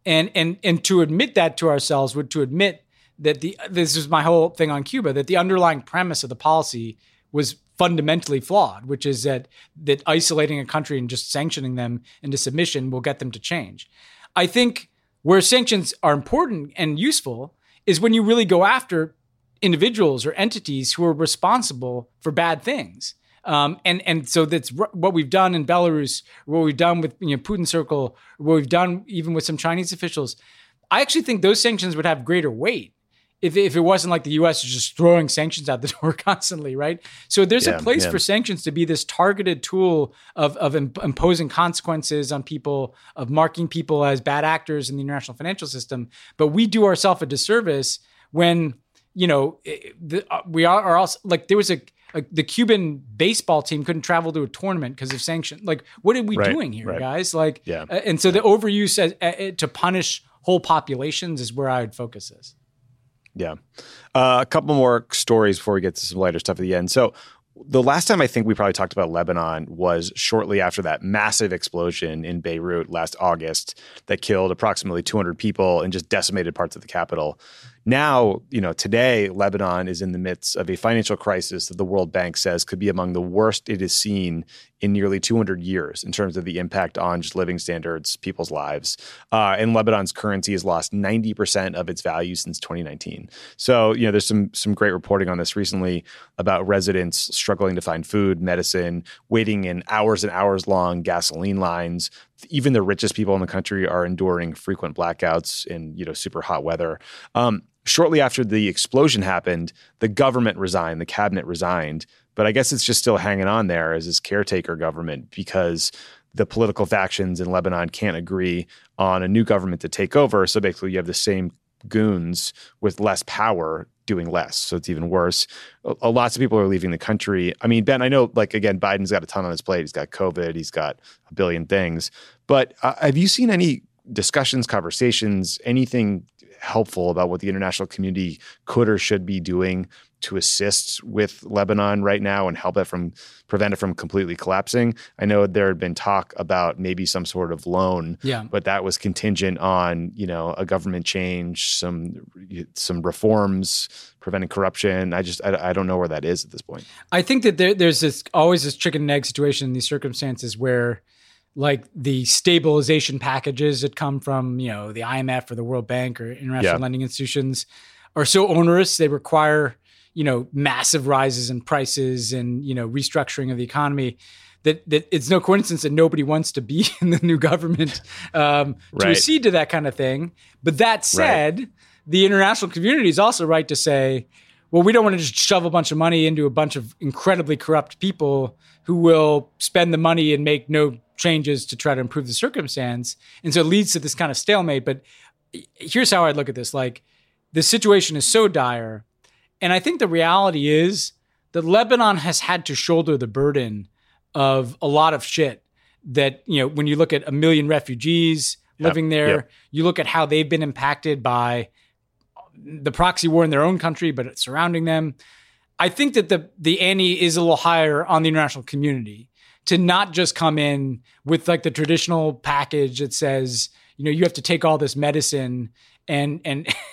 And to admit that to ourselves would to admit that this is my whole thing on Cuba, that the underlying premise of the policy was fundamentally flawed, which is that isolating a country and just sanctioning them into submission will get them to change. I think where sanctions are important and useful is when you really go after individuals or entities who are responsible for bad things. And so that's what we've done in Belarus, what we've done with Putin Circle, what we've done even with some Chinese officials. I actually think those sanctions would have greater weight if it wasn't like the U.S. is just throwing sanctions out the door constantly, right? So there's a place for sanctions to be this targeted tool of imposing consequences on people, of marking people as bad actors in the international financial system. But we do ourselves a disservice when, we are also like, there was the Cuban baseball team couldn't travel to a tournament because of sanctions. Like, what are we doing here, guys? Like, and so the overuse to punish whole populations is where I would focus this. Yeah. A couple more stories before we get to some lighter stuff at the end. So the last time I think we probably talked about Lebanon was shortly after that massive explosion in Beirut last August that killed approximately 200 people and just decimated parts of the capital. Now, today, Lebanon is in the midst of a financial crisis that the World Bank says could be among the worst it has seen in nearly 200 years in terms of the impact on just living standards, people's lives. And Lebanon's currency has lost 90% of its value since 2019. So, there's some great reporting on this recently about residents struggling to find food, medicine, waiting in hours and hours long gasoline lines. Even the richest people in the country are enduring frequent blackouts in, super hot weather. Shortly after the explosion happened, the government resigned, the cabinet resigned, but I guess it's just still hanging on there as this caretaker government because the political factions in Lebanon can't agree on a new government to take over. So basically you have the same goons with less power doing less. So it's even worse. Lots of people are leaving the country. I mean, Ben, I know, again, Biden's got a ton on his plate. He's got COVID. He's got a billion things. But have you seen any discussions, conversations, anything helpful about what the international community could or should be doing to assist with Lebanon right now and prevent it from completely collapsing? I know there had been talk about maybe some sort of loan, but that was contingent on, a government change, some reforms, preventing corruption. I don't know where that is at this point. I think that there's always this chicken and egg situation in these circumstances where, like, the stabilization packages that come from, the IMF or the World Bank or international lending institutions are so onerous. They require, massive rises in prices and, restructuring of the economy that it's no coincidence that nobody wants to be in the new government to accede to that kind of thing. But that said, the international community is also right to say, well, we don't want to just shove a bunch of money into a bunch of incredibly corrupt people who will spend the money and make no changes to try to improve the circumstance. And so it leads to this kind of stalemate. But here's how I'd look at this. Like, the situation is so dire. And I think the reality is that Lebanon has had to shoulder the burden of a lot of shit that, when you look at 1 million refugees living there, you look at how they've been impacted by the proxy war in their own country, but it's surrounding them. I think that the ante is a little higher on the international community to not just come in with like the traditional package that says, you have to take all this medicine and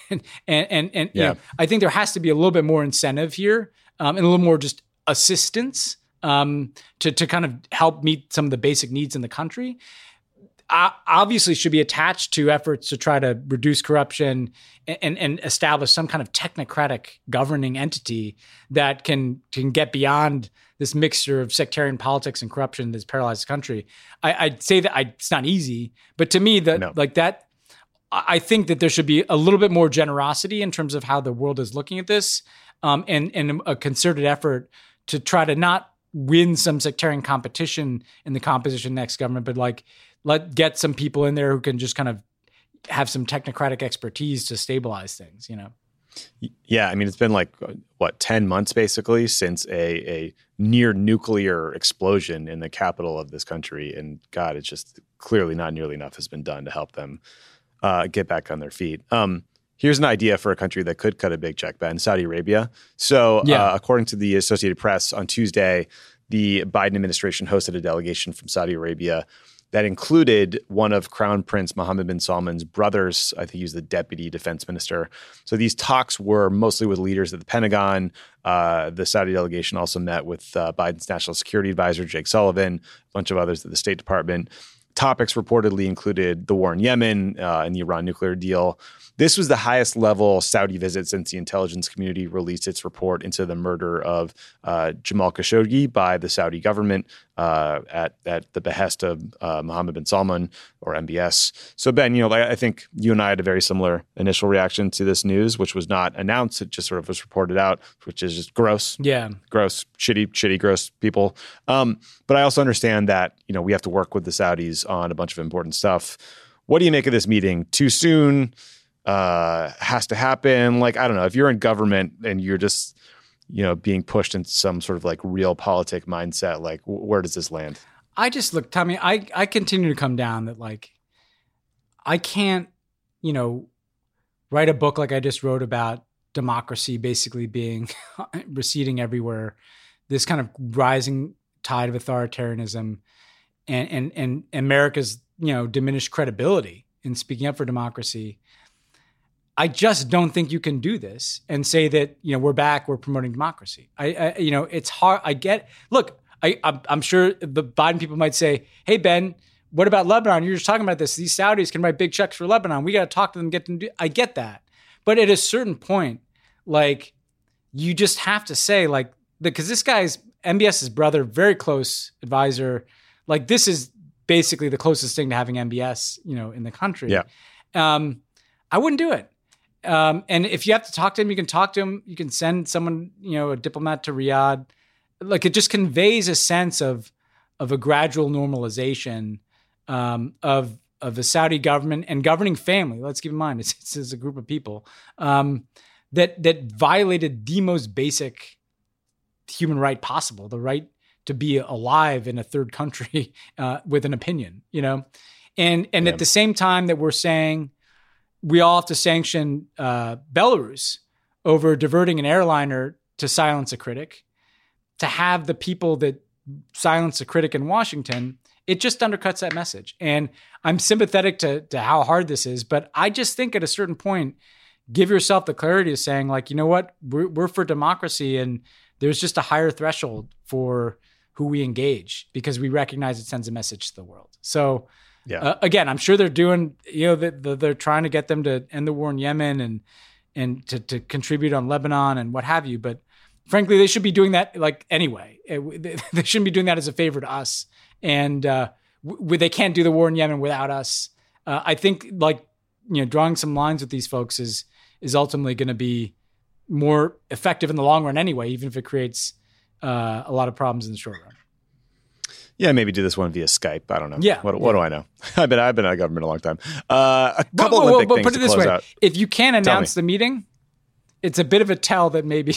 I think there has to be a little bit more incentive here and a little more just assistance to kind of help meet some of the basic needs in the country. Obviously should be attached to efforts to try to reduce corruption and establish some kind of technocratic governing entity that can get beyond this mixture of sectarian politics and corruption that's paralyzed the country. I'd say that it's not easy, but to me, I think that there should be a little bit more generosity in terms of how the world is looking at this, and a concerted effort to try to not win some sectarian competition in the composition of the next government, but get some people in there who can just kind of have some technocratic expertise to stabilize things, Yeah, I mean, it's been 10 months basically since a near nuclear explosion in the capital of this country. And God, it's just clearly not nearly enough has been done to help them get back on their feet. Here's an idea for a country that could cut a big check, Ben, Saudi Arabia. So according to the Associated Press on Tuesday, the Biden administration hosted a delegation from Saudi Arabia that included one of Crown Prince Mohammed bin Salman's brothers. I think he was the deputy defense minister. So these talks were mostly with leaders at the Pentagon. The Saudi delegation also met with Biden's national security advisor, Jake Sullivan, a bunch of others at the State Department. Topics reportedly included the war in Yemen and the Iran nuclear deal. This was the highest level Saudi visit since the intelligence community released its report into the murder of Jamal Khashoggi by the Saudi government at the behest of Mohammed bin Salman, or MBS. So Ben, I think you and I had a very similar initial reaction to this news, which was not announced. It just sort of was reported out, which is just gross. Yeah. Gross, shitty, gross people. But I also understand that, we have to work with the Saudis on a bunch of important stuff. What do you make of this meeting? Too soon? has to happen. Like, I don't know, if you're in government and you're just, being pushed into some sort of like real politic mindset, like where does this land? I just look, Tommy, I continue to come down that like, I can't, write a book like I just wrote about democracy basically being receding everywhere, this kind of rising tide of authoritarianism and America's, diminished credibility in speaking up for democracy. I just don't think you can do this and say that, we're back, we're promoting democracy. It's hard. I'm sure the Biden people might say, hey, Ben, what about Lebanon? You're just talking about this. These Saudis can write big checks for Lebanon. We got to talk to them, get them to do. I get that. But at a certain point, like, you just have to say, like, because this guy's MBS's brother, very close advisor, like, this is basically the closest thing to having MBS, in the country. Yeah. I wouldn't do it. And if you have to talk to him, you can talk to him. You can send someone, a diplomat to Riyadh. Like, it just conveys a sense of a gradual normalization of the Saudi government and governing family. Let's keep in mind, it's a group of people that violated the most basic human right possible, the right to be alive in a third country with an opinion, and at the same time that we're saying we all have to sanction Belarus over diverting an airliner to silence a critic, to have the people that silence a critic in Washington, it just undercuts that message. And I'm sympathetic to how hard this is, but I just think at a certain point, give yourself the clarity of saying, like, you know what, we're for democracy, and there's just a higher threshold for who we engage because we recognize it sends a message to the world. So again, I'm sure they're doing, they're trying to get them to end the war in Yemen and to contribute on Lebanon and what have you. But frankly, they should be doing that like anyway. They shouldn't be doing that as a favor to us. And they can't do the war in Yemen without us. I think drawing some lines with these folks is ultimately going to be more effective in the long run anyway, even if it creates a lot of problems in the short run. Yeah, maybe do this one via Skype. I don't know. Yeah. What do I know? I've been out of government a long time. A couple Olympic things put it to this close way. out. If you can't announce the meeting, it's a bit of a tell that maybe,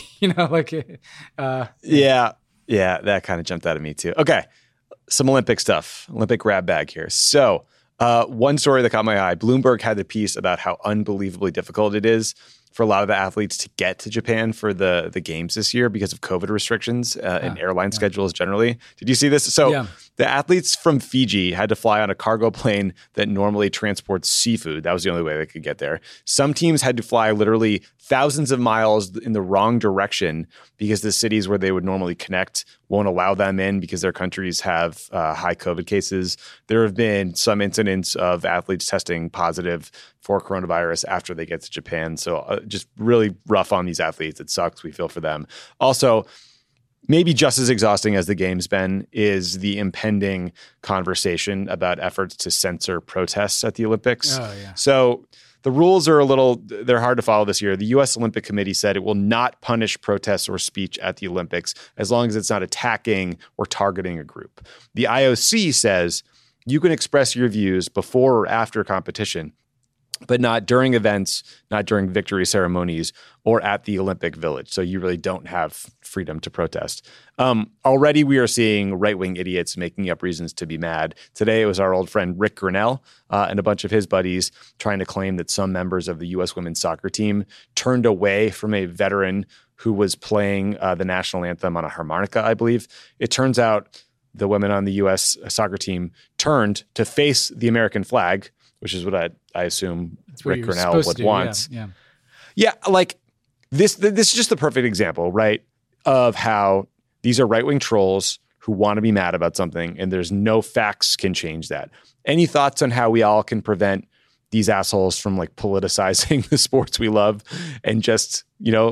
Yeah, that kind of jumped out at me too. Okay, some Olympic stuff, Olympic grab bag here. So one story that caught my eye, Bloomberg had a piece about how unbelievably difficult it is for a lot of the athletes to get to Japan for the games this year because of COVID restrictions and airline schedules generally. Did you see this? So the athletes from Fiji had to fly on a cargo plane that normally transports seafood. That was the only way they could get there. Some teams had to fly literally thousands of miles in the wrong direction because the cities where they would normally connect won't allow them in because their countries have high COVID cases. There have been some incidents of athletes testing positive for coronavirus after they get to Japan. So just really rough on these athletes. It sucks. We feel for them. Also, maybe just as exhausting as the game's been is the impending conversation about efforts to censor protests at the Olympics. Oh, yeah. So the rules are they're hard to follow this year. The U.S. Olympic Committee said it will not punish protests or speech at the Olympics as long as it's not attacking or targeting a group. The IOC says you can express your views before or after competition, but not during events, not during victory ceremonies, or at the Olympic Village. So you really don't have freedom to protest. Already we are seeing right-wing idiots making up reasons to be mad. Today it was our old friend Rick Grinnell and a bunch of his buddies trying to claim that some members of the U.S. women's soccer team turned away from a veteran who was playing the national anthem on a harmonica, I believe. It turns out the women on the U.S. soccer team turned to face the American flag, which is what I assume Rick Grinnell would want. Yeah, like this is just the perfect example, right, of how these are right-wing trolls who want to be mad about something, and there's no facts can change that. Any thoughts on how we all can prevent these assholes from like politicizing the sports we love and just,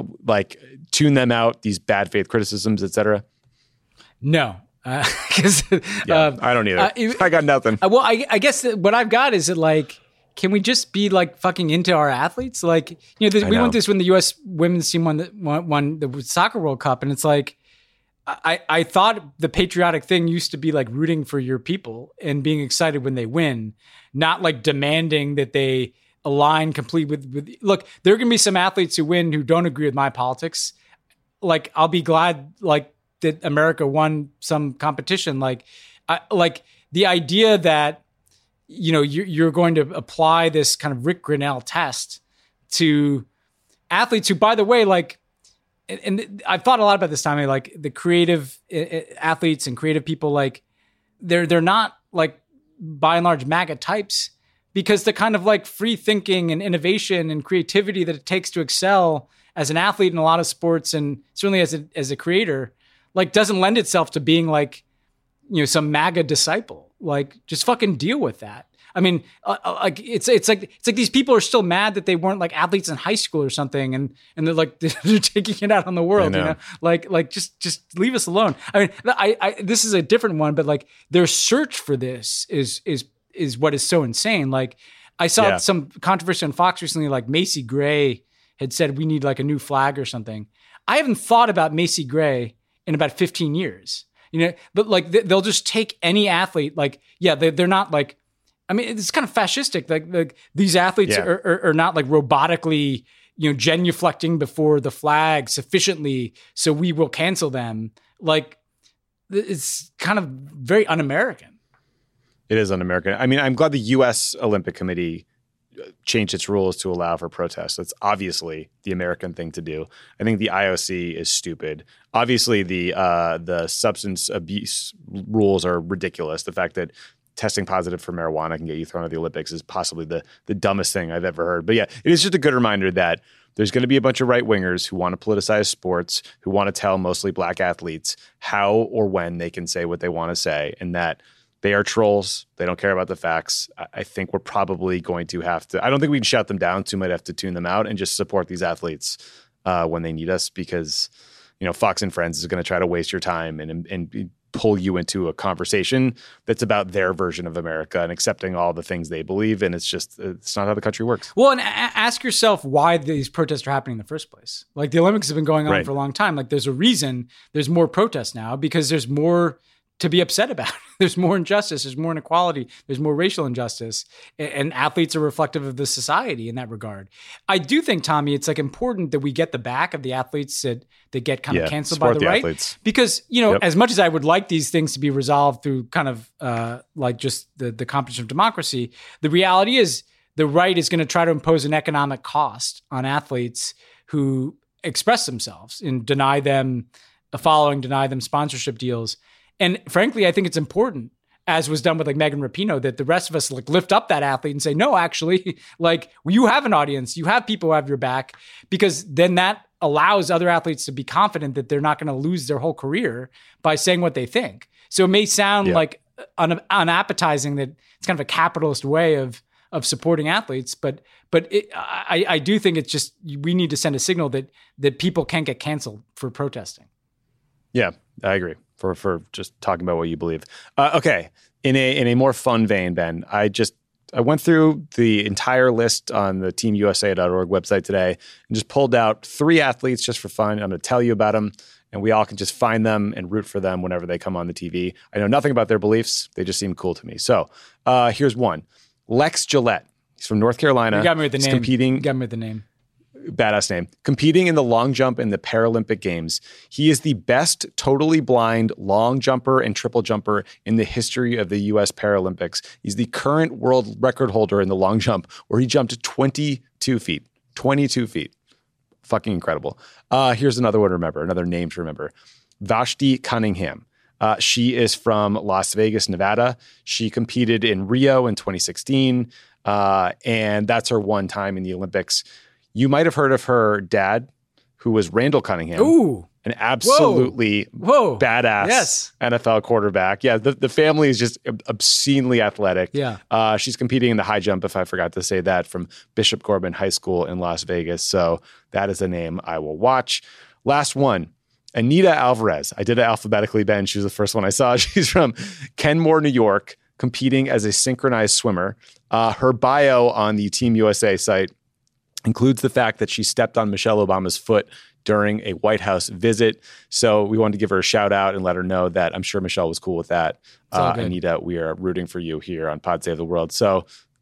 tune them out, these bad faith criticisms, et cetera? No. Because I don't either. I got nothing. Well, I guess what I've got is that can we just be fucking into our athletes? We went this when the U.S. women's team won the soccer World Cup, and it's I thought the patriotic thing used to be rooting for your people and being excited when they win, not demanding that they align completely with look, there are going to be some athletes who win who don't agree with my politics. Like, I'll be glad like that America won some competition. Like the idea that, you know, you're going to apply this kind of Rick Grinnell test to athletes who, by the way, like, and I've thought a lot about this, Tommy, like the creative athletes and creative people, like they're not like by and large MAGA types, because the kind of like free thinking and innovation and creativity that it takes to excel as an athlete in a lot of sports, and certainly as a creator, like doesn't lend itself to being like, you know, some MAGA disciple. Like, just fucking deal with that. I mean, like it's like these people are still mad that they weren't like athletes in high school or something, and they're like they're taking it out on the world, you know? Like just leave us alone. I mean, I this is a different one, but like their search for this is what is so insane. Like, I saw some controversy on Fox recently, like Macy Gray had said we need like a new flag or something. I haven't thought about Macy Gray in about 15 years, you know, but like they'll just take any athlete, like, yeah, they're not like, I mean, it's kind of fascistic. Like these athletes are not like robotically, you know, genuflecting before the flag sufficiently, so we will cancel them. Like, it's kind of very un-American. It is un-American. I mean, I'm glad the U.S. Olympic Committee changed its rules to allow for protests. That's obviously the American thing to do. I think the IOC is stupid. Obviously, the substance abuse rules are ridiculous. The fact that testing positive for marijuana can get you thrown out of the Olympics is possibly the dumbest thing I've ever heard. But yeah, it is just a good reminder that there's going to be a bunch of right-wingers who want to politicize sports, who want to tell mostly black athletes how or when they can say what they want to say, and that they are trolls. They don't care about the facts. I think we're probably going to have to – I don't think we can shut them down. We might have to tune them out and just support these athletes when they need us, because, you know, Fox and Friends is going to try to waste your time and pull you into a conversation that's about their version of America and accepting all the things they believe. And it's not how the country works. Well, and ask yourself why these protests are happening in the first place. Like, the Olympics have been going on for a long time. Like, there's a reason there's more protests now, because there's more to be upset about. There's more injustice. There's more inequality. There's more racial injustice. And athletes are reflective of the society in that regard. I do think, Tommy, it's like important that we get the back of the athletes that get kind of canceled by the right. Athletes. Because, you know, as much as I would like these things to be resolved through kind of like just the competition of democracy, the reality is the right is going to try to impose an economic cost on athletes who express themselves and deny them a following, deny them sponsorship deals. And frankly, I think it's important, as was done with like Megan Rapinoe, that the rest of us like lift up that athlete and say, no, actually, like, you have an audience, you have people who have your back, because then that allows other athletes to be confident that they're not going to lose their whole career by saying what they think. So it may sound like unappetizing that it's kind of a capitalist way of supporting athletes, but I do think it's just, we need to send a signal that people can't get canceled for protesting. Yeah, I agree. For just talking about what you believe. Okay, in a more fun vein, Ben, I went through the entire list on the teamusa.org website today and just pulled out 3 athletes just for fun. I'm going to tell you about them, and we all can just find them and root for them whenever they come on the TV. I know nothing about their beliefs. They just seem cool to me. So here's one. Lex Gillette. He's from North Carolina. You got me with the name. You got me with the name. Badass name. Competing in the long jump in the Paralympic Games. He is the best totally blind long jumper and triple jumper in the history of the U.S. Paralympics. He's the current world record holder in the long jump, where he jumped 22 feet. 22 feet. Fucking incredible. Here's another one to remember, another name to remember. Vashti Cunningham. She is from Las Vegas, Nevada. She competed in Rio in 2016, and that's her one time in the Olympics. You might have heard of her dad, who was Randall Cunningham. Ooh. An absolutely badass NFL quarterback. Yeah, the family is just obscenely athletic. Yeah. She's competing in the high jump, if I forgot to say that, from Bishop Corbin High School in Las Vegas. So that is a name I will watch. Last one, Anita Alvarez. I did it alphabetically, Ben. She was the first one I saw. She's from Kenmore, New York, competing as a synchronized swimmer. Her bio on the Team USA site includes the fact that she stepped on Michelle Obama's foot during a White House visit. So we wanted to give her a shout out and let her know that I'm sure Michelle was cool with that. Anita, we are rooting for you here on Pod Save the World. So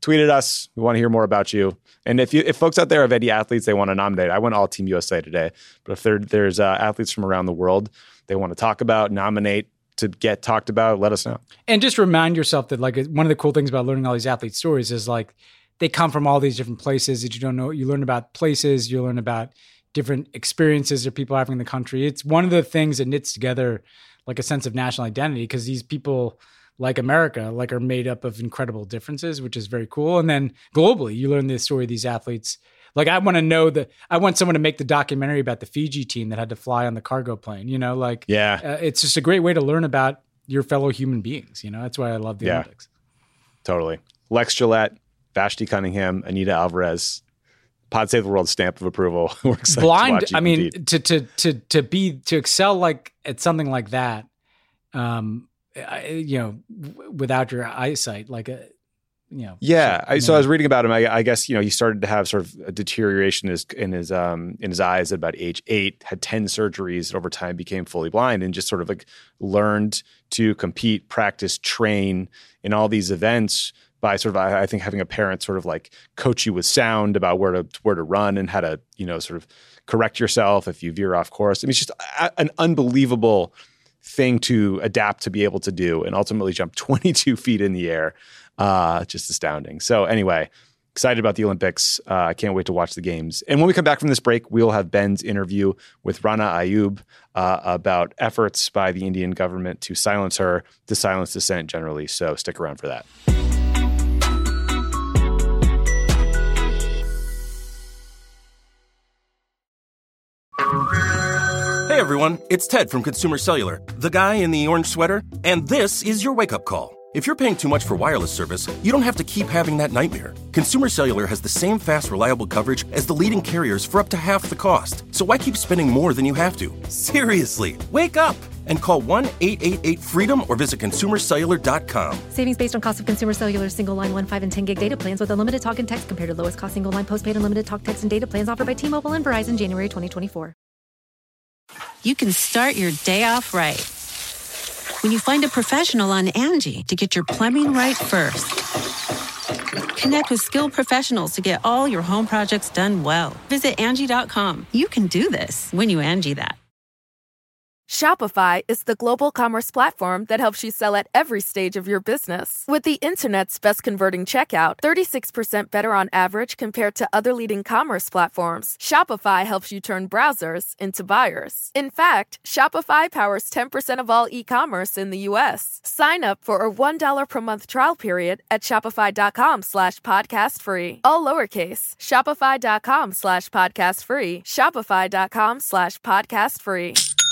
tweet at us. We want to hear more about you. And if folks out there have any athletes they want to nominate, I went all Team USA today. But if there's athletes from around the world they want to talk about, nominate to get talked about, let us know. And just remind yourself that like one of the cool things about learning all these athlete stories is like they come from all these different places that you don't know. You learn about places, you learn about different experiences that people are having in the country. It's one of the things that knits together like a sense of national identity, because these people like America, like are made up of incredible differences, which is very cool. And then globally, you learn the story of these athletes. Like I want someone to make the documentary about the Fiji team that had to fly on the cargo plane, it's just a great way to learn about your fellow human beings. That's why I love the Olympics. Totally. Lex Gillette, Vashti Cunningham, Anita Alvarez, Pod Save the World stamp of approval. We're excited to watch you compete. to excel like at something like that, without your eyesight, So I was reading about him. I guess he started to have sort of a deterioration in his eyes at about age 8. Had 10 surgeries over time, became fully blind, and just sort of like learned to compete, practice, train in all these events by sort of I think having a parent sort of like coach you with sound about where to run and how to sort of correct yourself if you veer off course. I mean, it's just an unbelievable thing to adapt to be able to do, and ultimately jump 22 feet in the air. Just astounding. So anyway, excited about the Olympics. I can't wait to watch the games. And when we come back from this break, we'll have Ben's interview with Rana Ayoob about efforts by the Indian government to silence her, to silence dissent generally. So stick around for that. Hey everyone, it's Ted from Consumer Cellular, the guy in the orange sweater, and this is your wake-up call. If you're paying too much for wireless service, you don't have to keep having that nightmare. Consumer Cellular has the same fast, reliable coverage as the leading carriers for up to half the cost. So why keep spending more than you have to? Seriously, wake up and call 1-888-FREEDOM or visit consumercellular.com. Savings based on cost of Consumer Cellular single line 1, 5, and 10 gig data plans with unlimited talk and text compared to lowest cost single line postpaid unlimited talk, text, and data plans offered by T-Mobile and Verizon January 2024. You can start your day off right when you find a professional on Angie to get your plumbing right first. Connect with skilled professionals to get all your home projects done well. Visit Angie.com. You can do this when you Angie that. Shopify is the global commerce platform that helps you sell at every stage of your business. With the internet's best converting checkout, 36% better on average compared to other leading commerce platforms, Shopify helps you turn browsers into buyers. In fact, Shopify powers 10% of all e-commerce in the U.S. Sign up for a $1 per month trial period at shopify.com/podcast-free. All lowercase, shopify.com/podcast-free, shopify.com/podcast-free.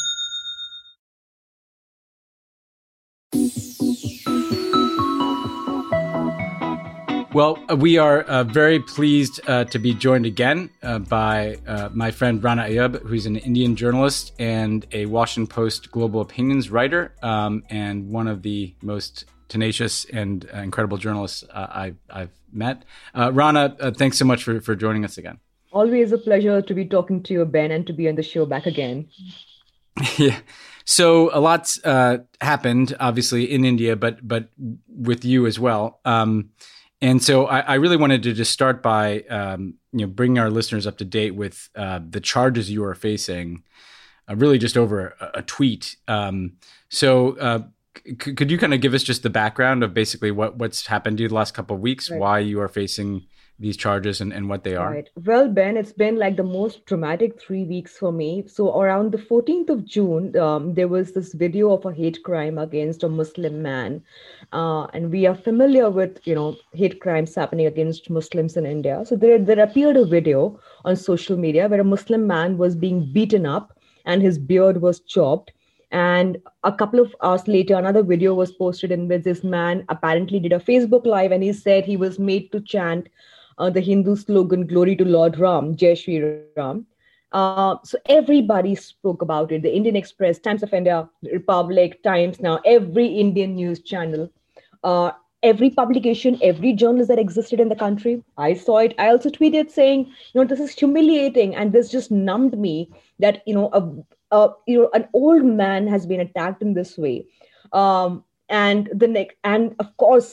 Well, we are very pleased to be joined again by my friend Rana Ayoob, who's an Indian journalist and a Washington Post global opinions writer, and one of the most tenacious and incredible journalists I've met. Rana, thanks so much for joining us again. Always a pleasure to be talking to you, Ben, and to be on the show back again. Yeah. So a lot's happened, obviously, in India, but with you as well. And so I really wanted to just start by bringing our listeners up to date with the charges you are facing, really just over a tweet. So could you kind of give us just the background of basically what's happened to you the last couple of weeks, right, why you are facing these charges and what they are? Right. Well, Ben, it's been like the most traumatic 3 weeks for me. So around the 14th of June, there was this video of a hate crime against a Muslim man. And we are familiar with, hate crimes happening against Muslims in India. So there appeared a video on social media where a Muslim man was being beaten up and his beard was chopped. And a couple of hours later, another video was posted in which this man apparently did a Facebook Live, and he said he was made to chant the Hindu slogan, "Glory to Lord Ram, Jai Shri Ram." So everybody spoke about it. The Indian Express, Times of India, Republic, Times Now, every Indian news channel, every publication, every journalist that existed in the country. I saw it. I also tweeted saying, this is humiliating. And this just numbed me that, an old man has been attacked in this way. And of course,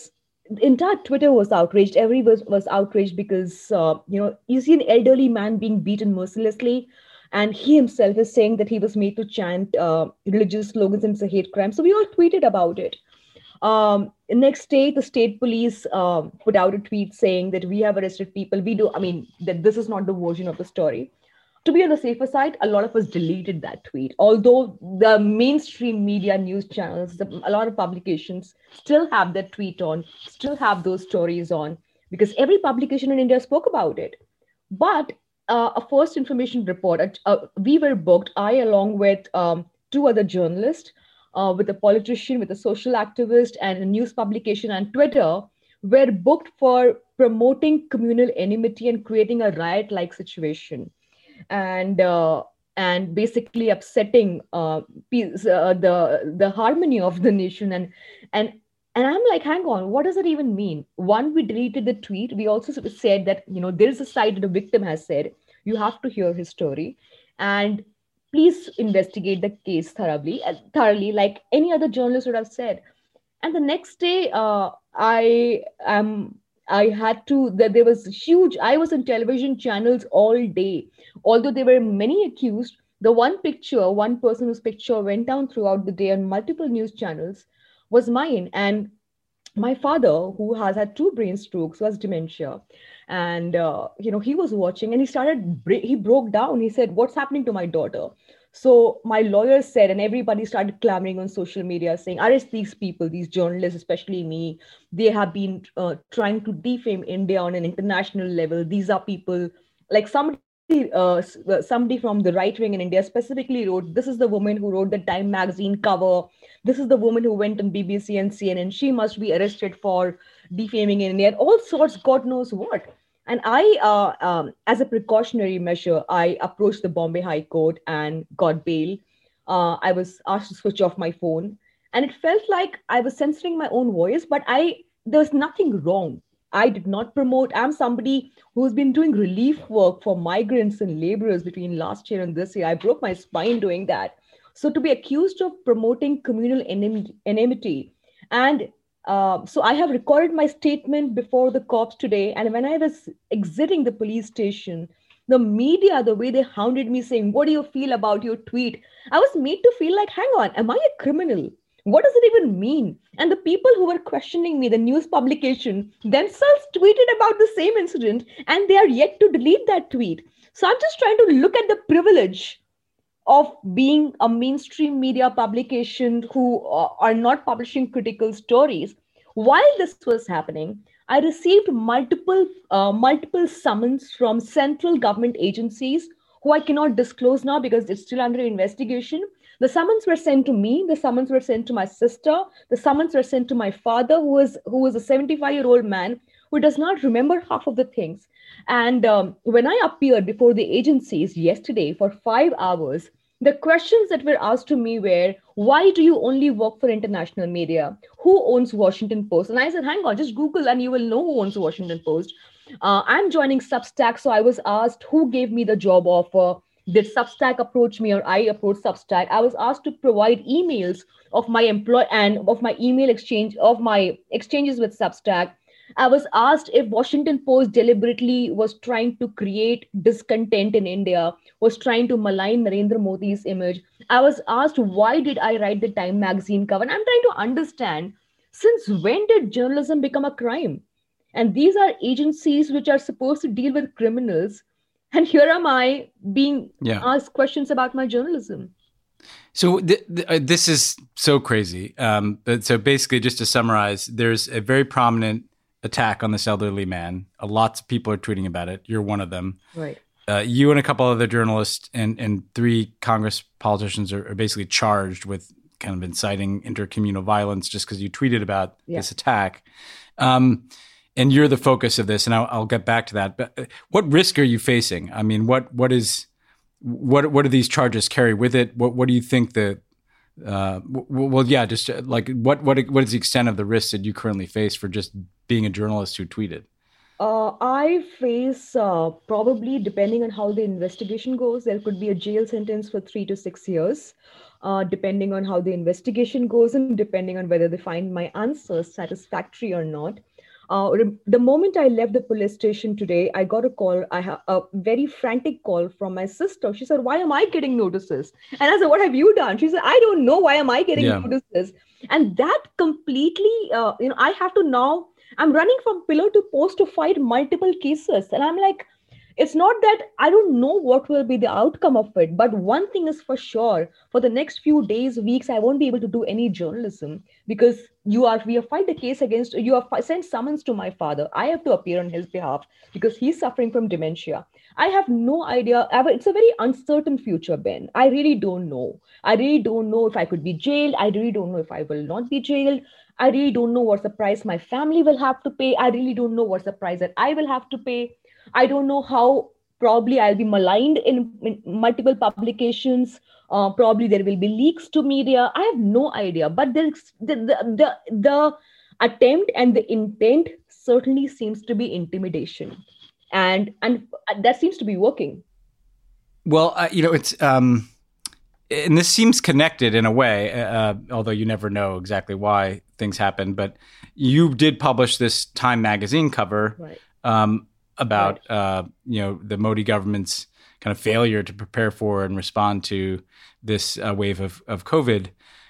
the entire Twitter was outraged. Everyone was outraged because, you see an elderly man being beaten mercilessly. And he himself is saying that he was made to chant religious slogans and it's a hate crime. So we all tweeted about it. Next day, the state police put out a tweet saying that we have arrested people. That this is not the version of the story. To be on the safer side, a lot of us deleted that tweet. Although the mainstream media news channels, a lot of publications still have that tweet on, still have those stories on, because every publication in India spoke about it. But a first information report, we were booked, I along with two other journalists, with a politician, with a social activist, and a news publication and Twitter, were booked for promoting communal enmity and creating a riot-like situation. And basically upsetting the harmony of the nation. And I'm like, hang on, what does it even mean? One, we deleted the tweet. We also said that, there's a side that the victim has said, you have to hear his story. And please investigate the case thoroughly, like any other journalist would have said. And the next day, there was huge, I was in television channels all day. Although there were many accused, one person whose picture went down throughout the day on multiple news channels was mine. And my father, who has had 2 brain strokes, who has dementia, and he was watching and he broke down. He said, "What's happening to my daughter?" So my lawyer said, and everybody started clamoring on social media saying, arrest these people, these journalists, especially me. They have been trying to defame India on an international level. These are people like somebody from the right wing in India specifically wrote, this is the woman who wrote the Time magazine cover. This is the woman who went on BBC and CNN. She must be arrested for defaming India and all sorts, God knows what. And I, as a precautionary measure, I approached the Bombay High Court and got bail. I was asked to switch off my phone. And it felt like I was censoring my own voice, but there was nothing wrong. I did not promote. I'm somebody who's been doing relief work for migrants and laborers between last year and this year. I broke my spine doing that. So to be accused of promoting communal enmity and so I have recorded my statement before the cops today. And when I was exiting the police station, the media, the way they hounded me saying, what do you feel about your tweet? I was made to feel like, hang on, am I a criminal? What does it even mean? And the people who were questioning me, the news publication, themselves tweeted about the same incident, and they are yet to delete that tweet. So I'm just trying to look at the privilege of being a mainstream media publication who are not publishing critical stories. While this was happening, I received multiple summons from central government agencies who I cannot disclose now because it's still under investigation. The summons were sent to me. The summons were sent to my sister. The summons were sent to my father, who was a 75-year-old man who does not remember half of the things. And when I appeared before the agencies yesterday for 5 hours, the questions that were asked to me were, why do you only work for international media? Who owns Washington Post? And I said, hang on, just Google and you will know who owns Washington Post. I'm joining Substack. So I was asked who gave me the job offer. Did Substack approach me or I approached Substack? I was asked to provide emails of my employee and of my email exchange, of my exchanges with Substack. I was asked if Washington Post deliberately was trying to create discontent in India, was trying to malign Narendra Modi's image. I was asked, why did I write the Time magazine cover? And I'm trying to understand, since when did journalism become a crime? And these are agencies which are supposed to deal with criminals. And here am I being asked questions about my journalism. So this is so crazy. But so basically, just to summarize, there's a very prominent attack on this elderly man. Lots of people are tweeting about it. You're one of them. Right. You and a couple other journalists and 3 Congress politicians are basically charged with kind of inciting intercommunal violence just because you tweeted about this attack. And you're the focus of this, and I'll get back to that. But what risk are you facing? I mean, what do these charges carry with it? What do you think what is the extent of the risk that you currently face for just being a journalist who tweeted? I face probably, depending on how the investigation goes, there could be a jail sentence for 3 to 6 years, depending on how the investigation goes and depending on whether they find my answers satisfactory or not. The moment I left the police station today, I got a call. I have a very frantic call from my sister. She said, "Why am I getting notices?" And I said, "What have you done?" She said, "I don't know. Why am I getting notices?" And that completely, I have to now, I'm running from pillar to post to fight multiple cases. And I'm like, it's not that I don't know what will be the outcome of it, but one thing is for sure: for the next few days, weeks, I won't be able to do any journalism because we have filed a case against you. Have sent summons to my father. I have to appear on his behalf because he's suffering from dementia. I have no idea. It's a very uncertain future, Ben. I really don't know. I really don't know if I could be jailed. I really don't know if I will not be jailed. I really don't know what's the price my family will have to pay. I really don't know what's the price that I will have to pay. I don't know how probably I'll be maligned in multiple publications. Probably there will be leaks to media. I have no idea. But the attempt and the intent certainly seems to be intimidation. And that seems to be working. Well, it's and this seems connected in a way, although you never know exactly why things happen. But you did publish this Time magazine cover about the Modi government's kind of failure to prepare for and respond to this wave of COVID.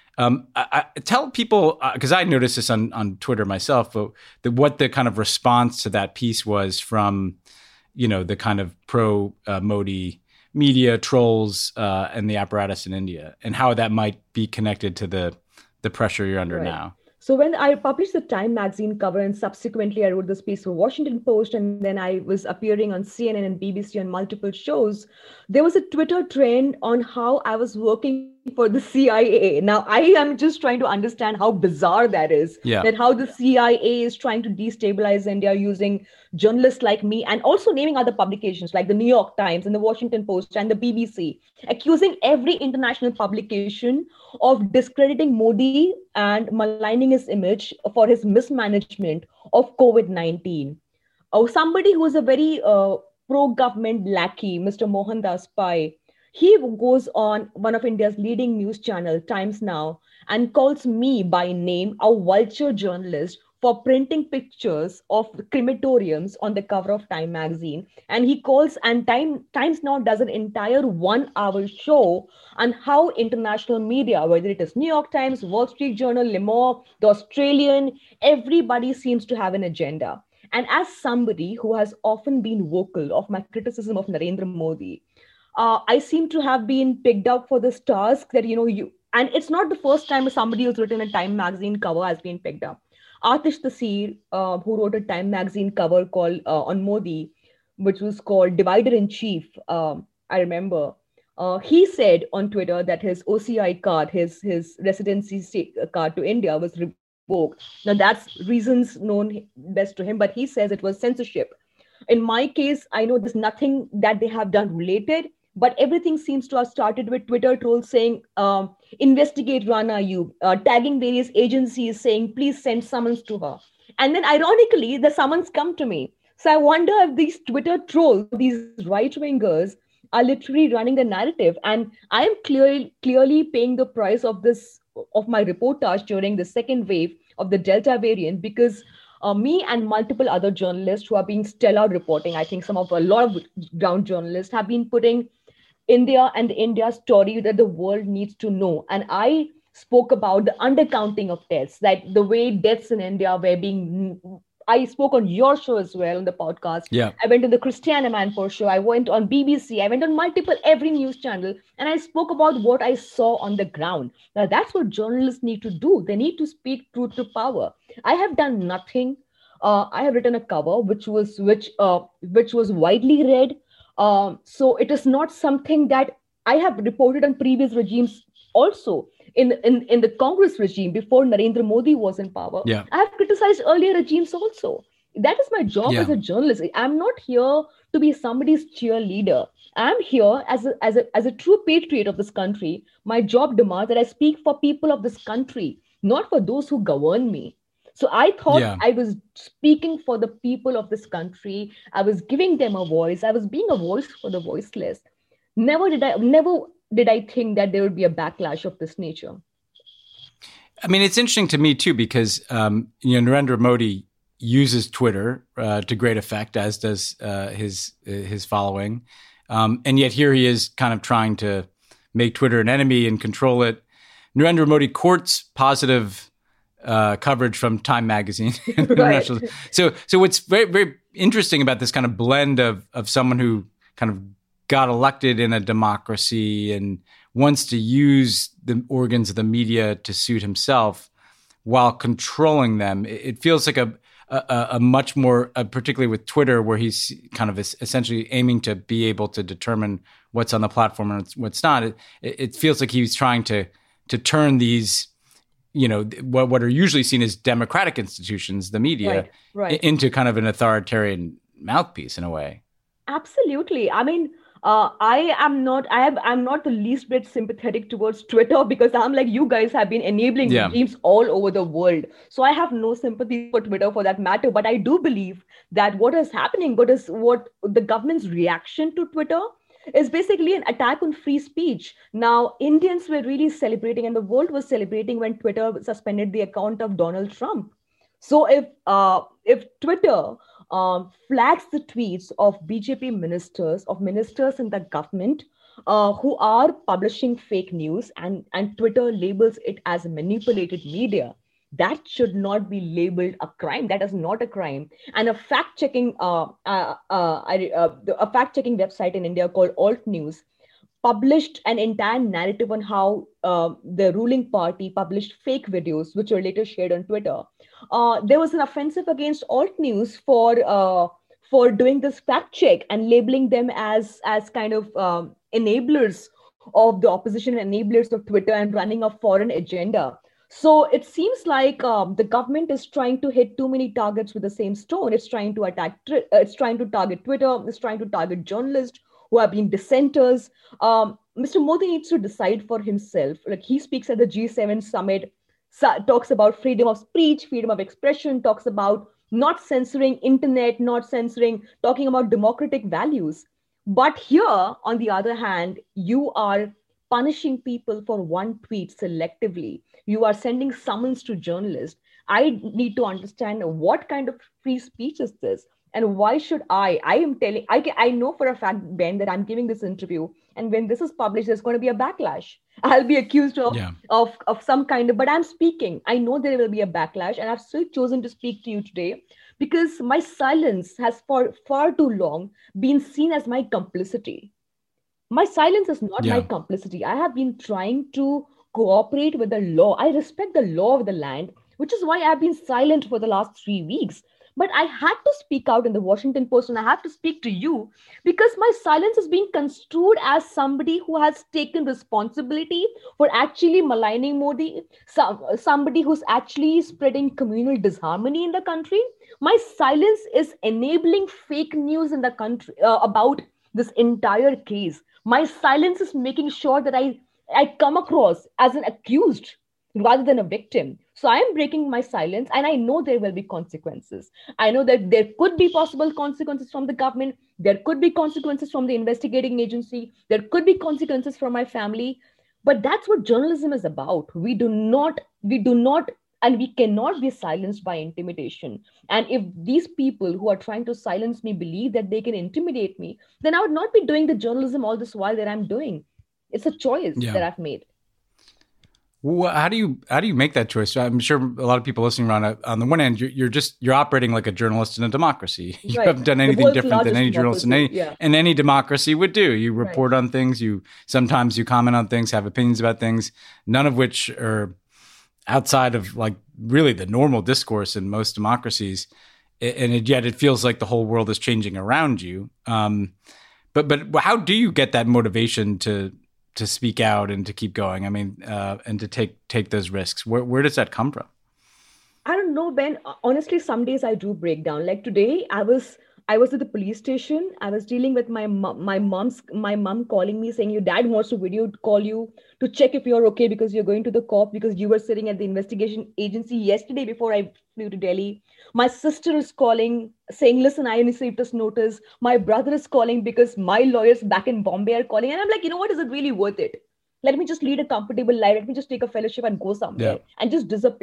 I tell people, because I noticed this on Twitter myself, but what the kind of response to that piece was from, the kind of pro-Modi media trolls and the apparatus in India, and how that might be connected to the pressure you're under now. So when I published the Time magazine cover and subsequently I wrote this piece for Washington Post, and then I was appearing on CNN and BBC on multiple shows, there was a Twitter trend on how I was working for the CIA. Now, I am just trying to understand how bizarre that is, that how the CIA is trying to destabilize India using journalists like me and also naming other publications like the New York Times and the Washington Post and the BBC, accusing every international publication of discrediting Modi and maligning his image for his mismanagement of COVID-19. Somebody who is a very pro-government lackey, Mr. Mohandas Pai, he goes on one of India's leading news channel, Times Now, and calls me by name a vulture journalist for printing pictures of crematoriums on the cover of Time magazine. And he calls, and Times Now does an entire 1-hour show on how international media, whether it is New York Times, Wall Street Journal, Le Monde, The Australian, everybody seems to have an agenda. And as somebody who has often been vocal of my criticism of Narendra Modi, I seem to have been picked up for this task that, and it's not the first time somebody who's written a Time magazine cover has been picked up. Atish Tasir, who wrote a Time magazine cover called on Modi, which was called Divider in Chief, I remember, he said on Twitter that his OCI card, his residency card to India was revoked. Now, that's reasons known best to him, but he says it was censorship. In my case, I know there's nothing that they have done related, but everything seems to have started with Twitter trolls saying, investigate Rana Ayyub, tagging various agencies saying, please send summons to her. And then ironically, the summons come to me. So I wonder if these Twitter trolls, these right-wingers, are literally running the narrative. And I am clearly paying the price of my reportage during the second wave of the Delta variant, because me and multiple other journalists who are being stellar reporting, I think a lot of ground journalists have been putting India and the India story that the world needs to know. And I spoke about the undercounting of deaths, that the way deaths in India were being, I spoke on your show as well on the podcast. Yeah. I went to the Christiane Amanpour show. I went on BBC. I went on every news channel, and I spoke about what I saw on the ground. Now, that's what journalists need to do. They need to speak truth to power. I have done nothing. I have written a cover which was widely read. So it is not something that I have reported on previous regimes also. In the Congress regime before Narendra Modi was in power. Yeah. I have criticized earlier regimes also. That is my job as a journalist. I'm not here to be somebody's cheerleader. I'm here as a true patriot of this country. My job demands that I speak for people of this country, not for those who govern me. So I thought I was speaking for the people of this country. I was giving them a voice. I was being a voice for the voiceless. Never did I think that there would be a backlash of this nature. I mean, it's interesting to me too, because, Narendra Modi, uses Twitter to great effect, as does his following. And yet here he is kind of trying to make Twitter an enemy and control it. Narendra Modi courts positive coverage from Time Magazine. Right. So what's very, very interesting about this kind of blend of someone who kind of got elected in a democracy and wants to use the organs of the media to suit himself while controlling them. It feels like a much more, particularly with Twitter, where he's kind of essentially aiming to be able to determine what's on the platform and what's not. It feels like he's trying to turn these, what are usually seen as democratic institutions, the media, right. into kind of an authoritarian mouthpiece in a way. Absolutely. I mean, I'm not the least bit sympathetic towards Twitter, because I'm like, you guys have been enabling regimes all over the world. So I have no sympathy for Twitter for that matter. But I do believe that what is happening, what the government's reaction to Twitter is basically an attack on free speech. Now, Indians were really celebrating, and the world was celebrating, when Twitter suspended the account of Donald Trump. So if Twitter flags the tweets of BJP ministers, in the government who are publishing fake news, and Twitter labels it as manipulated media, that should not be labeled a crime. That is not a crime. And a fact-checking website in India called Alt News published an entire narrative on how the ruling party published fake videos, which were later shared on Twitter. There was an offensive against Alt News for doing this fact check and labeling them as kind of enablers of the opposition, enablers of Twitter, and running a foreign agenda. So it seems like the government is trying to hit too many targets with the same stone. It's trying to it's trying to target Twitter. It's trying to target journalists who have been dissenters. Mr. Modi needs to decide for himself. Like, he speaks at the G7 summit, talks about freedom of speech, freedom of expression, talks about not censoring internet, talking about democratic values. But here, on the other hand, you are punishing people for one tweet selectively. You are sending summons to journalists. I need to understand what kind of free speech is this? And why should I know for a fact, Ben, that I'm giving this interview, and when this is published, there's going to be a backlash. I'll be accused of some kind of, but I'm speaking. I know there will be a backlash, and I've still chosen to speak to you today because my silence has for far too long been seen as my complicity. My silence is not my complicity. I have been trying to cooperate with the law. I respect the law of the land, which is why I've been silent for the last 3 weeks. But I had to speak out in the Washington Post, and I have to speak to you because my silence is being construed as somebody who has taken responsibility for actually maligning Modi, somebody who's actually spreading communal disharmony in the country. My silence is enabling fake news in the country about this entire case. My silence is making sure that I come across as an accused rather than a victim. So I am breaking my silence, and I know there will be consequences. I know that there could be possible consequences from the government. There could be consequences from the investigating agency. There could be consequences from my family. But that's what journalism is about. We do not, and we cannot be silenced by intimidation. And if these people who are trying to silence me believe that they can intimidate me, then I would not be doing the journalism all this while that I'm doing. It's a choice that I've made. Well, how do you make that choice? I'm sure a lot of people listening around, on the one hand, you're operating like a journalist in a democracy. You haven't done anything different than any journalist in any democracy would do. You report on things. Sometimes you comment on things, have opinions about things, none of which are outside of like really the normal discourse in most democracies. And yet it feels like the whole world is changing around you. But how do you get that motivation to speak out and to keep going? I mean, and to take those risks. Where does that come from? I don't know, Ben. Honestly, some days I do break down. Like today, I was at the police station. I was dealing with my mom calling me saying, your dad wants to video call you to check if you're okay because you're going to the cop because you were sitting at the investigation agency yesterday before I flew to Delhi. My sister is calling saying, listen, I received this notice. My brother is calling because my lawyers back in Bombay are calling. And I'm like, you know what? Is it really worth it? Let me just lead a comfortable life. Let me just take a fellowship and go somewhere and just disappear.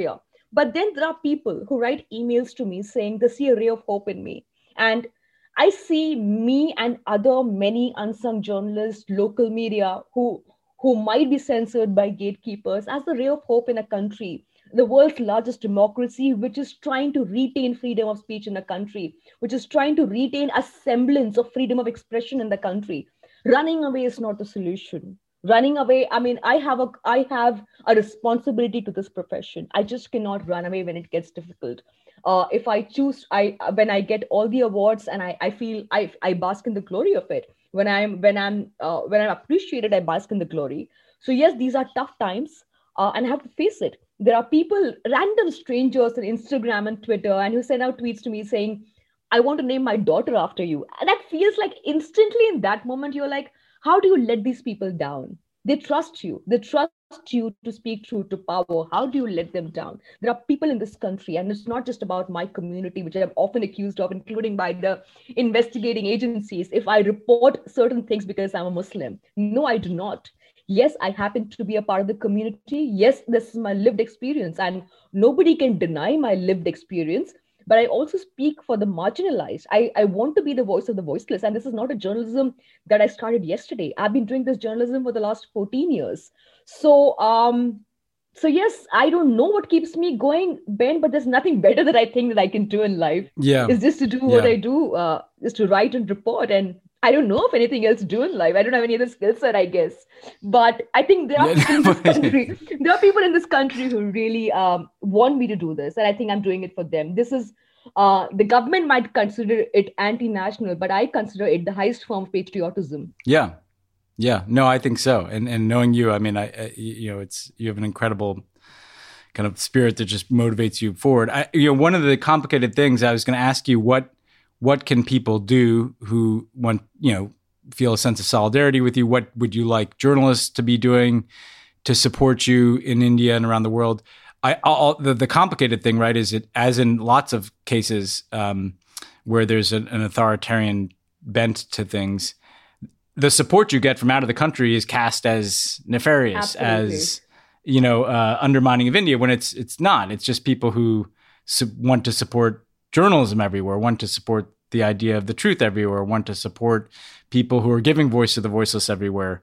But then there are people who write emails to me saying they see a ray of hope in me. And I see me and other many unsung journalists, local media who might be censored by gatekeepers as the ray of hope in a country, the world's largest democracy, which is trying to retain freedom of speech in a country, which is trying to retain a semblance of freedom of expression in the country. Running away is not the solution. Running away, I mean, I have a responsibility to this profession. I just cannot run away when it gets difficult. If I choose, I when I get all the awards and I feel I bask in the glory of it. When I'm appreciated, I bask in the glory. So yes, these are tough times, and I have to face it. There are people, random strangers on Instagram and Twitter, and who send out tweets to me saying, "I want to name my daughter after you," and that feels like instantly in that moment you're like, how do you let these people down? They trust you. They trust you to speak truth to power. How do you let them down? There are people in this country, and it's not just about my community, which I'm often accused of, including by the investigating agencies, if I report certain things because I'm a Muslim. No, I do not. Yes, I happen to be a part of the community. Yes, this is my lived experience, and nobody can deny my lived experience. But I also speak for the marginalized. I want to be the voice of the voiceless. And this is not a journalism that I started yesterday. I've been doing this journalism for the last 14 years. So, yes, I don't know what keeps me going, Ben, but there's nothing better that I think that I can do in life. Yeah. Is just to do what I do, is to write and report. And I don't know if anything else to do in life. I don't have any other skill set, I guess. But I think there are people in this country. There are people in this country who really want me to do this, and I think I'm doing it for them. This is the government might consider it anti-national, but I consider it the highest form of patriotism. Yeah. No, I think so. And knowing you, I mean, you have an incredible kind of spirit that just motivates you forward. One of the complicated things I was going to ask you, what can people do who want, feel a sense of solidarity with you? What would you like journalists to be doing to support you in India and around the world? The complicated thing, right, is it, as in lots of cases where there's an authoritarian bent to things, the support you get from out of the country is cast as nefarious, Absolutely. as undermining of India, when it's not. It's just people who want to support journalism everywhere, want to support the idea of the truth everywhere, want to support people who are giving voice to the voiceless everywhere.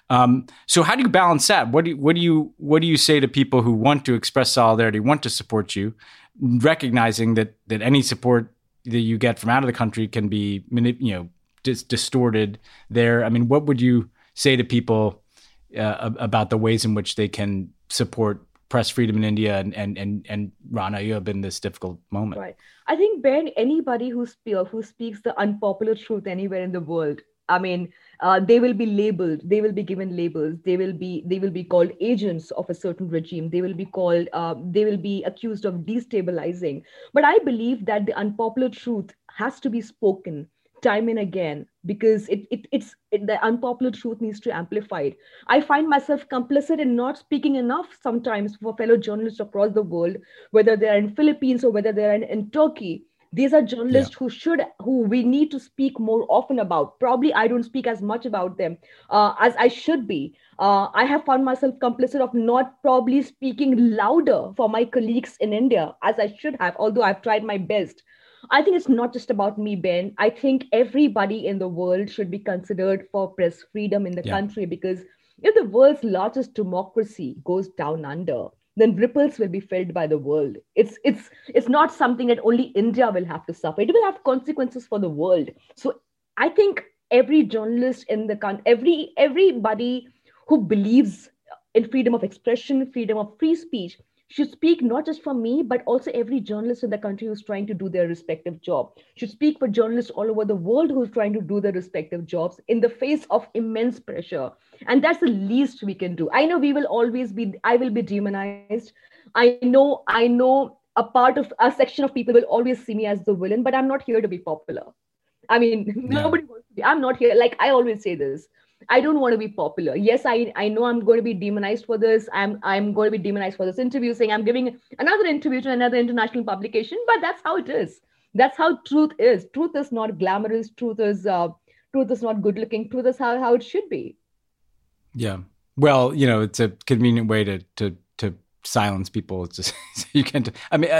So how do you balance that? What do you say to people who want to express solidarity, want to support you, recognizing that any support that you get from out of the country can be distorted there? I mean, what would you say to people about the ways in which they can support press freedom in India and Rana Ayyub in this difficult moment? Right. I think, Ben, anybody who speaks the unpopular truth anywhere in the world, I mean, they will be labeled. They will be given labels. They will be called agents of a certain regime. They will be called. They will be accused of destabilizing. But I believe that the unpopular truth has to be spoken time and again, because the unpopular truth needs to amplify it. I find myself complicit in not speaking enough sometimes for fellow journalists across the world, whether they're in Philippines or whether they're in Turkey. These are journalists who we need to speak more often about. Probably I don't speak as much about them as I should be. I have found myself complicit of not probably speaking louder for my colleagues in India as I should have, although I've tried my best. I think it's not just about me, Ben. I think everybody in the world should be considered for press freedom in the country, because if the world's largest democracy goes down under, then ripples will be felt by the world. It's not something that only India will have to suffer. It will have consequences for the world. So I think every journalist in the country, everybody who believes in freedom of expression, freedom of free speech, should speak not just for me, but also every journalist in the country who's trying to do their respective job. Should speak for journalists all over the world who's trying to do their respective jobs in the face of immense pressure. And that's the least we can do. I know I will be demonized. I know a section of people will always see me as the villain, but I'm not here to be popular. I mean, nobody wants to be. I'm not here. Like I always say this. I don't want to be popular. Yes, I know I'm going to be demonized for this. I'm going to be demonized for this interview, saying I'm giving another interview to another international publication, but that's how it is. That's how truth is. Truth is not glamorous. Truth is not good looking. Truth is how it should be. Yeah. Well, it's a convenient way to silence people. It's just you can't. I mean,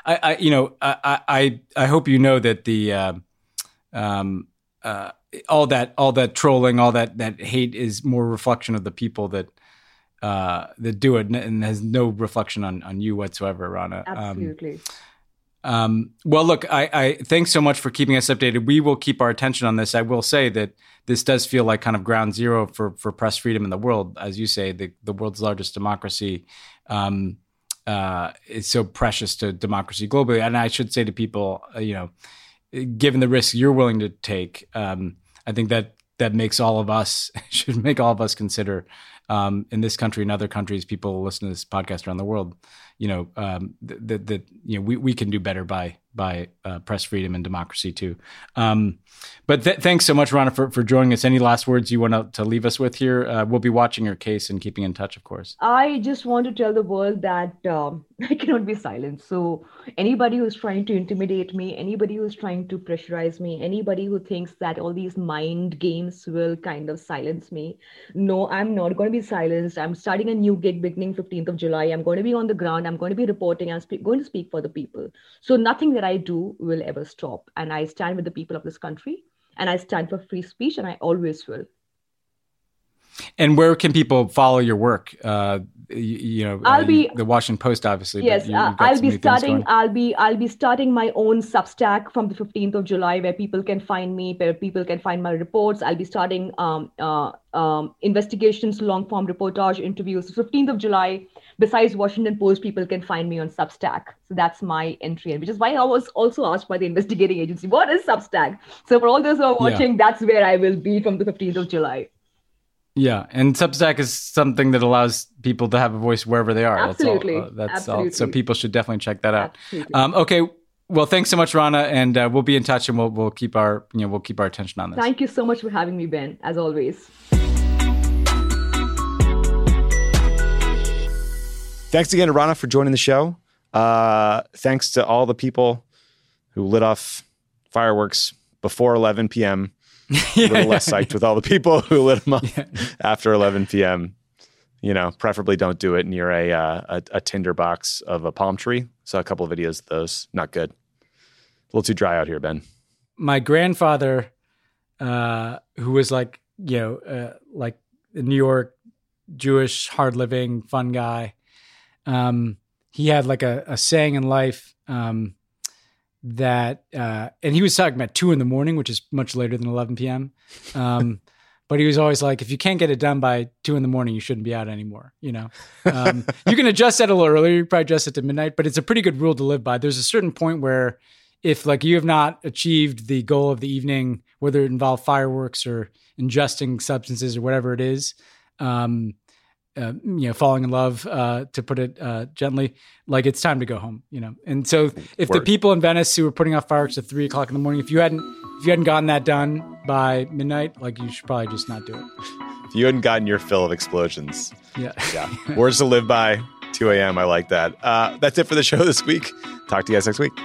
I hope you know that the all that trolling, all that hate is more reflection of the people that do it, and has no reflection on you whatsoever, Rana. Absolutely. Well, look, I thanks so much for keeping us updated. We will keep our attention on this. I will say that this does feel like kind of ground zero for press freedom in the world. As you say, the world's largest democracy is so precious to democracy globally. And I should say to people, given the risks you're willing to take, I think that makes all of us, should make all of us consider, in this country and other countries, people who listen to this podcast around the world, that we can do better by press freedom and democracy too. But thanks so much, Rana, for joining us. Any last words you want to leave us with here? We'll be watching your case and keeping in touch, of course. I just want to tell the world that I cannot be silenced. So anybody who's trying to intimidate me, anybody who's trying to pressurize me, anybody who thinks that all these mind games will kind of silence me, no, I'm not going to be silenced. I'm starting a new gig beginning 15th of July. I'm going to be on the ground. I'm going to be reporting. I'm going to speak for the people. So nothing that I do will ever stop. And I stand with the people of this country, and I stand for free speech, and I always will. And where can people follow your work? The Washington Post, obviously. Yes, I'll be starting my own Substack from the 15th of July, where people can find me, where people can find my reports. I'll be starting investigations, long form reportage interviews. 15th of July. Besides Washington Post, people can find me on Substack. So that's my entry, which is why I was also asked by the investigating agency, what is Substack? So for all those who are watching, that's where I will be from the 15th of July. Yeah, and Substack is something that allows people to have a voice wherever they are. Absolutely. That's all. So people should definitely check that out. Okay. Well, thanks so much, Rana, and we'll be in touch, and we'll keep our attention on this. Thank you so much for having me, Ben, as always. Thanks again to Rana for joining the show. Thanks to all the people who lit off fireworks before 11 p.m. A little less psyched with all the people who lit them off after 11 p.m. Preferably don't do it near a tinder box of a palm tree. Saw a couple of videos of those. Not good. A little too dry out here, Ben. My grandfather, who was like a New York Jewish, hard living, fun guy. He had like a saying in life that, and he was talking about 2 a.m, which is much later than 11 p.m. But he was always like, if you can't get it done by 2 a.m, you shouldn't be out anymore. You can adjust that a little earlier. You probably adjust it to midnight, but it's a pretty good rule to live by. There's a certain point where if you have not achieved the goal of the evening, whether it involved fireworks or ingesting substances or whatever it is, falling in love, to put it gently, like it's time to go home, And so if the people in Venice who were putting off fireworks at 3 o'clock in the morning, if you hadn't gotten that done by midnight, you should probably just not do it. If you hadn't gotten your fill of explosions. Yeah. Words to live by, 2 a.m. I like that. That's it for the show this week. Talk to you guys next week.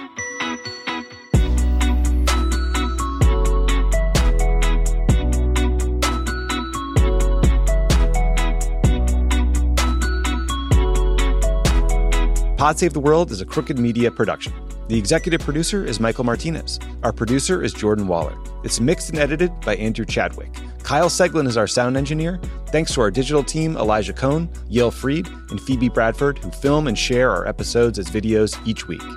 Pod Save the World is a Crooked Media production. The executive producer is Michael Martinez. Our producer is Jordan Waller. It's mixed and edited by Andrew Chadwick. Kyle Seglin is our sound engineer. Thanks to our digital team, Elijah Cohn, Yale Freed, and Phoebe Bradford, who film and share our episodes as videos each week.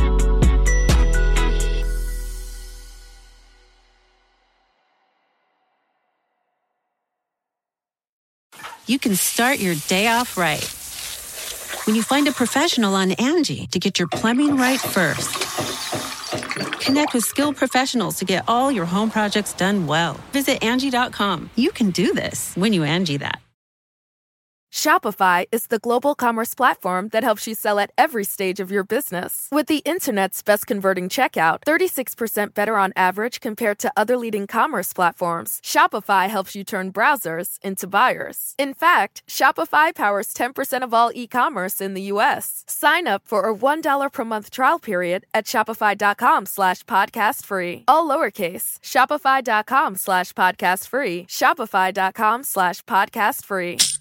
You can start your day off right when you find a professional on Angie to get your plumbing right first. Connect with skilled professionals to get all your home projects done well. Visit Angie.com. You can do this when you Angie that. Shopify is the global commerce platform that helps you sell at every stage of your business. With the internet's best converting checkout, 36% better on average compared to other leading commerce platforms, Shopify helps you turn browsers into buyers. In fact, Shopify powers 10% of all e-commerce in the U.S. Sign up for a $1 per month trial period at shopify.com/podcastfree. All lowercase, shopify.com/podcastfree, shopify.com/podcastfree.